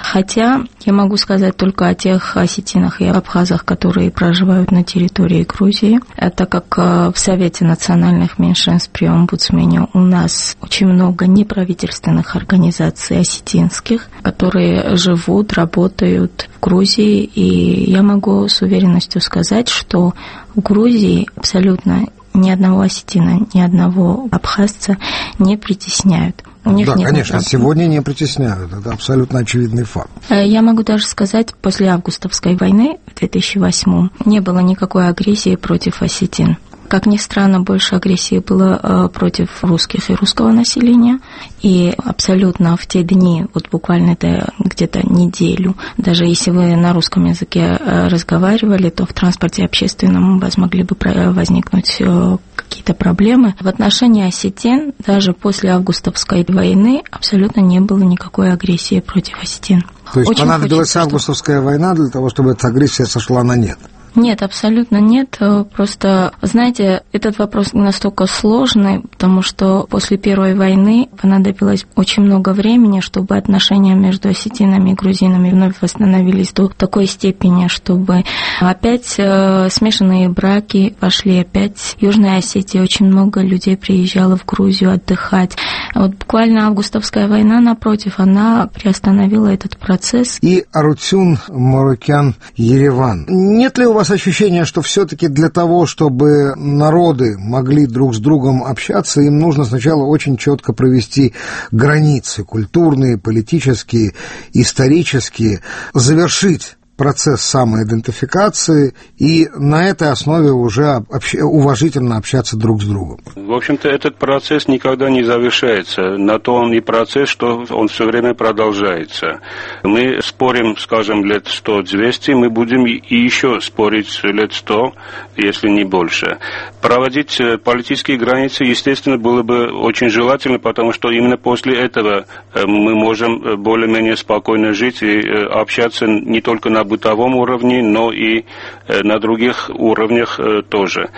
Хотя я могу сказать только о тех осетинах и абхазах, которые проживают на территории Грузии, так как в Совете национальных меньшинств при омбудсмене у нас очень много неправительственных организаций осетинских, которые живут, работают в Грузии, и я могу с уверенностью сказать, что в Грузии абсолютно ни одного осетина, ни одного абхазца не притесняют. Да, конечно, сегодня не притесняют, это абсолютно очевидный факт. Я могу даже сказать, после августовской войны в 2008 не было никакой агрессии против осетин. Как ни странно, больше агрессии было против русских и русского населения. И абсолютно в те дни, вот буквально где-то неделю, даже если вы на русском языке разговаривали, то в транспорте общественном у вас могли бы возникнуть какие-то проблемы. В отношении осетин даже после августовской войны абсолютно не было никакой агрессии против осетин. То есть понадобилась августовская война для того, чтобы эта агрессия сошла на нет? Нет, абсолютно нет. Просто, знаете, этот вопрос настолько сложный, потому что после Первой войны понадобилось очень много времени, чтобы отношения между осетинами и грузинами вновь восстановились до такой степени, чтобы опять смешанные браки пошли, опять в Южной Осетии очень много людей приезжало в Грузию отдыхать. Вот буквально августовская война, напротив, она приостановила этот процесс. И Арутюн Марукян, Ереван. Нет ли у вас ощущение, что все-таки для того, чтобы народы могли друг с другом общаться, им нужно сначала очень четко провести границы культурные, политические, исторические, завершить процесс самоидентификации и на этой основе уже уважительно общаться друг с другом. В общем-то, этот процесс никогда не завершается. На то он и процесс, что он все время продолжается. Мы спорим, скажем, лет 100-200, мы будем и еще спорить лет 100, если не больше. Проводить политические границы, естественно, было бы очень желательно, потому что именно после этого мы можем более-менее спокойно жить и общаться не только на бытовом уровне, но и на других уровнях тоже.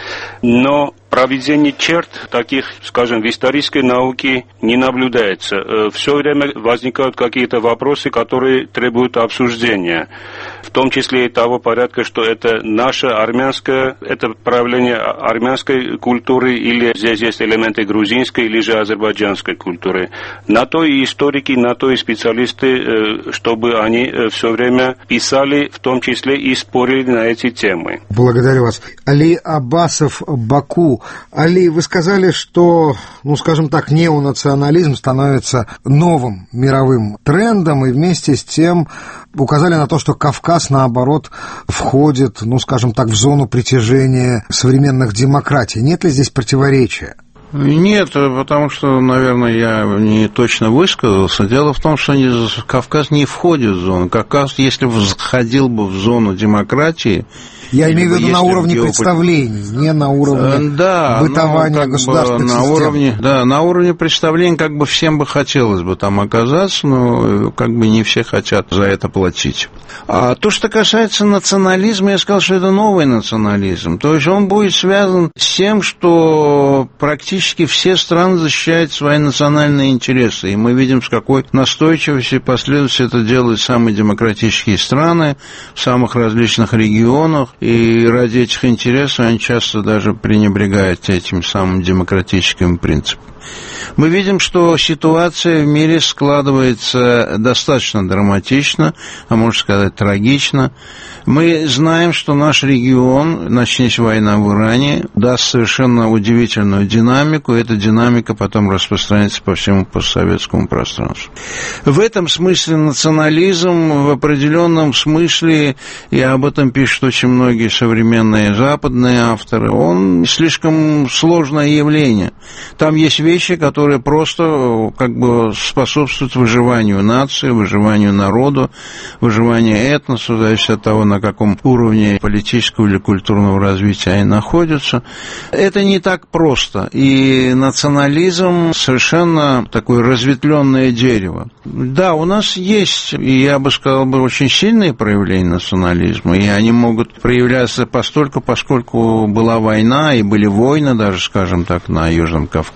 Но проведение черт таких, скажем, в исторической науке не наблюдается. Все время возникают какие-то вопросы, которые требуют обсуждения. В том числе и того порядка, что это наше армянское, это проявление армянской культуры, или здесь есть элементы грузинской или же азербайджанской культуры. На то и историки, на то и специалисты, чтобы они все время писали, в том числе и спорили на эти темы. Благодарю вас. Али Аббасов, Баку. Али, вы сказали, что, скажем так, неонационализм становится новым мировым трендом, и вместе с тем указали на то, что Кавказ, наоборот, входит, скажем так, в зону притяжения современных демократий. Нет ли здесь противоречия? Нет, потому что, наверное, я не точно высказался. Дело в том, что Кавказ не входит в зону. Кавказ, если входил бы в зону демократии... Я имею в виду на уровне представлений, не на уровне бытования государственных систем. На уровне представлений всем бы хотелось бы там оказаться, но не все хотят за это платить. А то, что касается национализма, я сказал, что это новый национализм. То есть он будет связан с тем, что практически все страны защищают свои национальные интересы. И мы видим, с какой настойчивостью и последовательностью это делают самые демократические страны в самых различных регионах. И ради этих интересов они часто даже пренебрегают этим самым демократическим принципом. Мы видим, что ситуация в мире складывается достаточно драматично, а можно сказать трагично. Мы знаем, что наш регион, начнись война в Иране, даст совершенно удивительную динамику, и эта динамика потом распространится по всему постсоветскому пространству. В этом смысле национализм, в определенном смысле, и об этом пишут очень многие современные западные авторы, он слишком сложное явление. Там есть вещи, которые просто способствуют выживанию нации, выживанию народу, выживанию этноса, зависит от того, на каком уровне политического или культурного развития они находятся. Это не так просто. И национализм совершенно такое разветвленное дерево. Да, у нас есть, и я бы сказал, очень сильные проявления национализма, и они могут проявляться поскольку была война, и были войны даже, скажем так, на Южном Кавказе.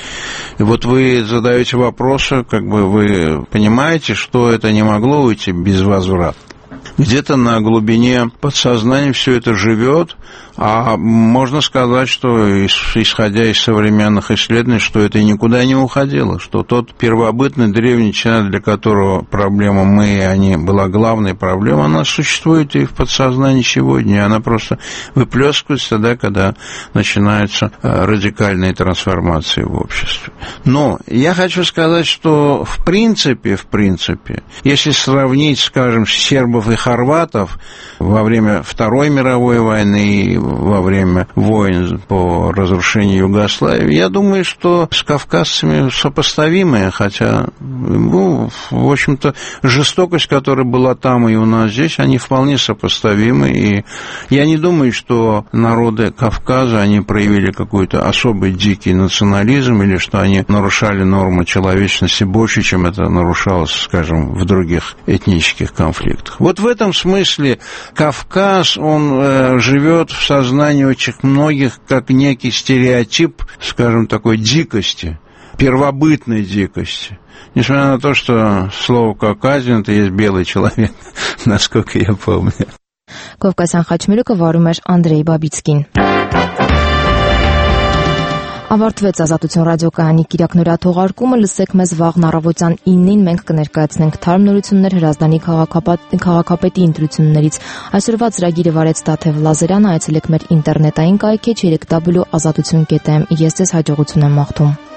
И вот вы задаете вопросы, как бы вы понимаете, что это не могло уйти безвозвратно. Где-то на глубине подсознания все это живет, а можно сказать, что, исходя из современных исследований, что это никуда не уходило, что тот первобытный древний человек, для которого проблема «мы» и «они» была главной проблемой, она существует и в подсознании сегодня, и она просто выплескивается тогда, когда начинаются радикальные трансформации в обществе. Но я хочу сказать, что в принципе, если сравнить, скажем, сербов и хорватов во время Второй мировой войны и во время войн по разрушению Югославии, я думаю, что с кавказцами сопоставимые, хотя, в общем-то, жестокость, которая была там и у нас здесь, они вполне сопоставимы, и я не думаю, что народы Кавказа, они проявили какой-то особый дикий национализм, или что они нарушали нормы человечности больше, чем это нарушалось, скажем, в других этнических конфликтах. Вот в этом смысле Кавказ, он живет в сознании очень многих как некий стереотип, скажем, такой дикости, первобытной дикости. Несмотря на то, что слово «кавказин» – это есть белый человек, насколько я помню. Կովկասյան խաչմերուկը վարում էր Անդրեյ Բաբիցկին։ Ավարտվեց Ազատություն ռադիոկայանի կիրակնօրյա թողարկումը, լսեք մեզ վաղն առավոտյան 9-ին, մենք կներկայացնենք թարմ նորություններ Հրազդանի քաղաքապետի ընտրություններից։ Այսօրվա ծրագիրը վարեց Տաթև Լազարյանը, այցելեք մեր ինտերնետային կայքեջ www.azatutun.am։ Ես ձեզ հաջողություն եմ մաղթում։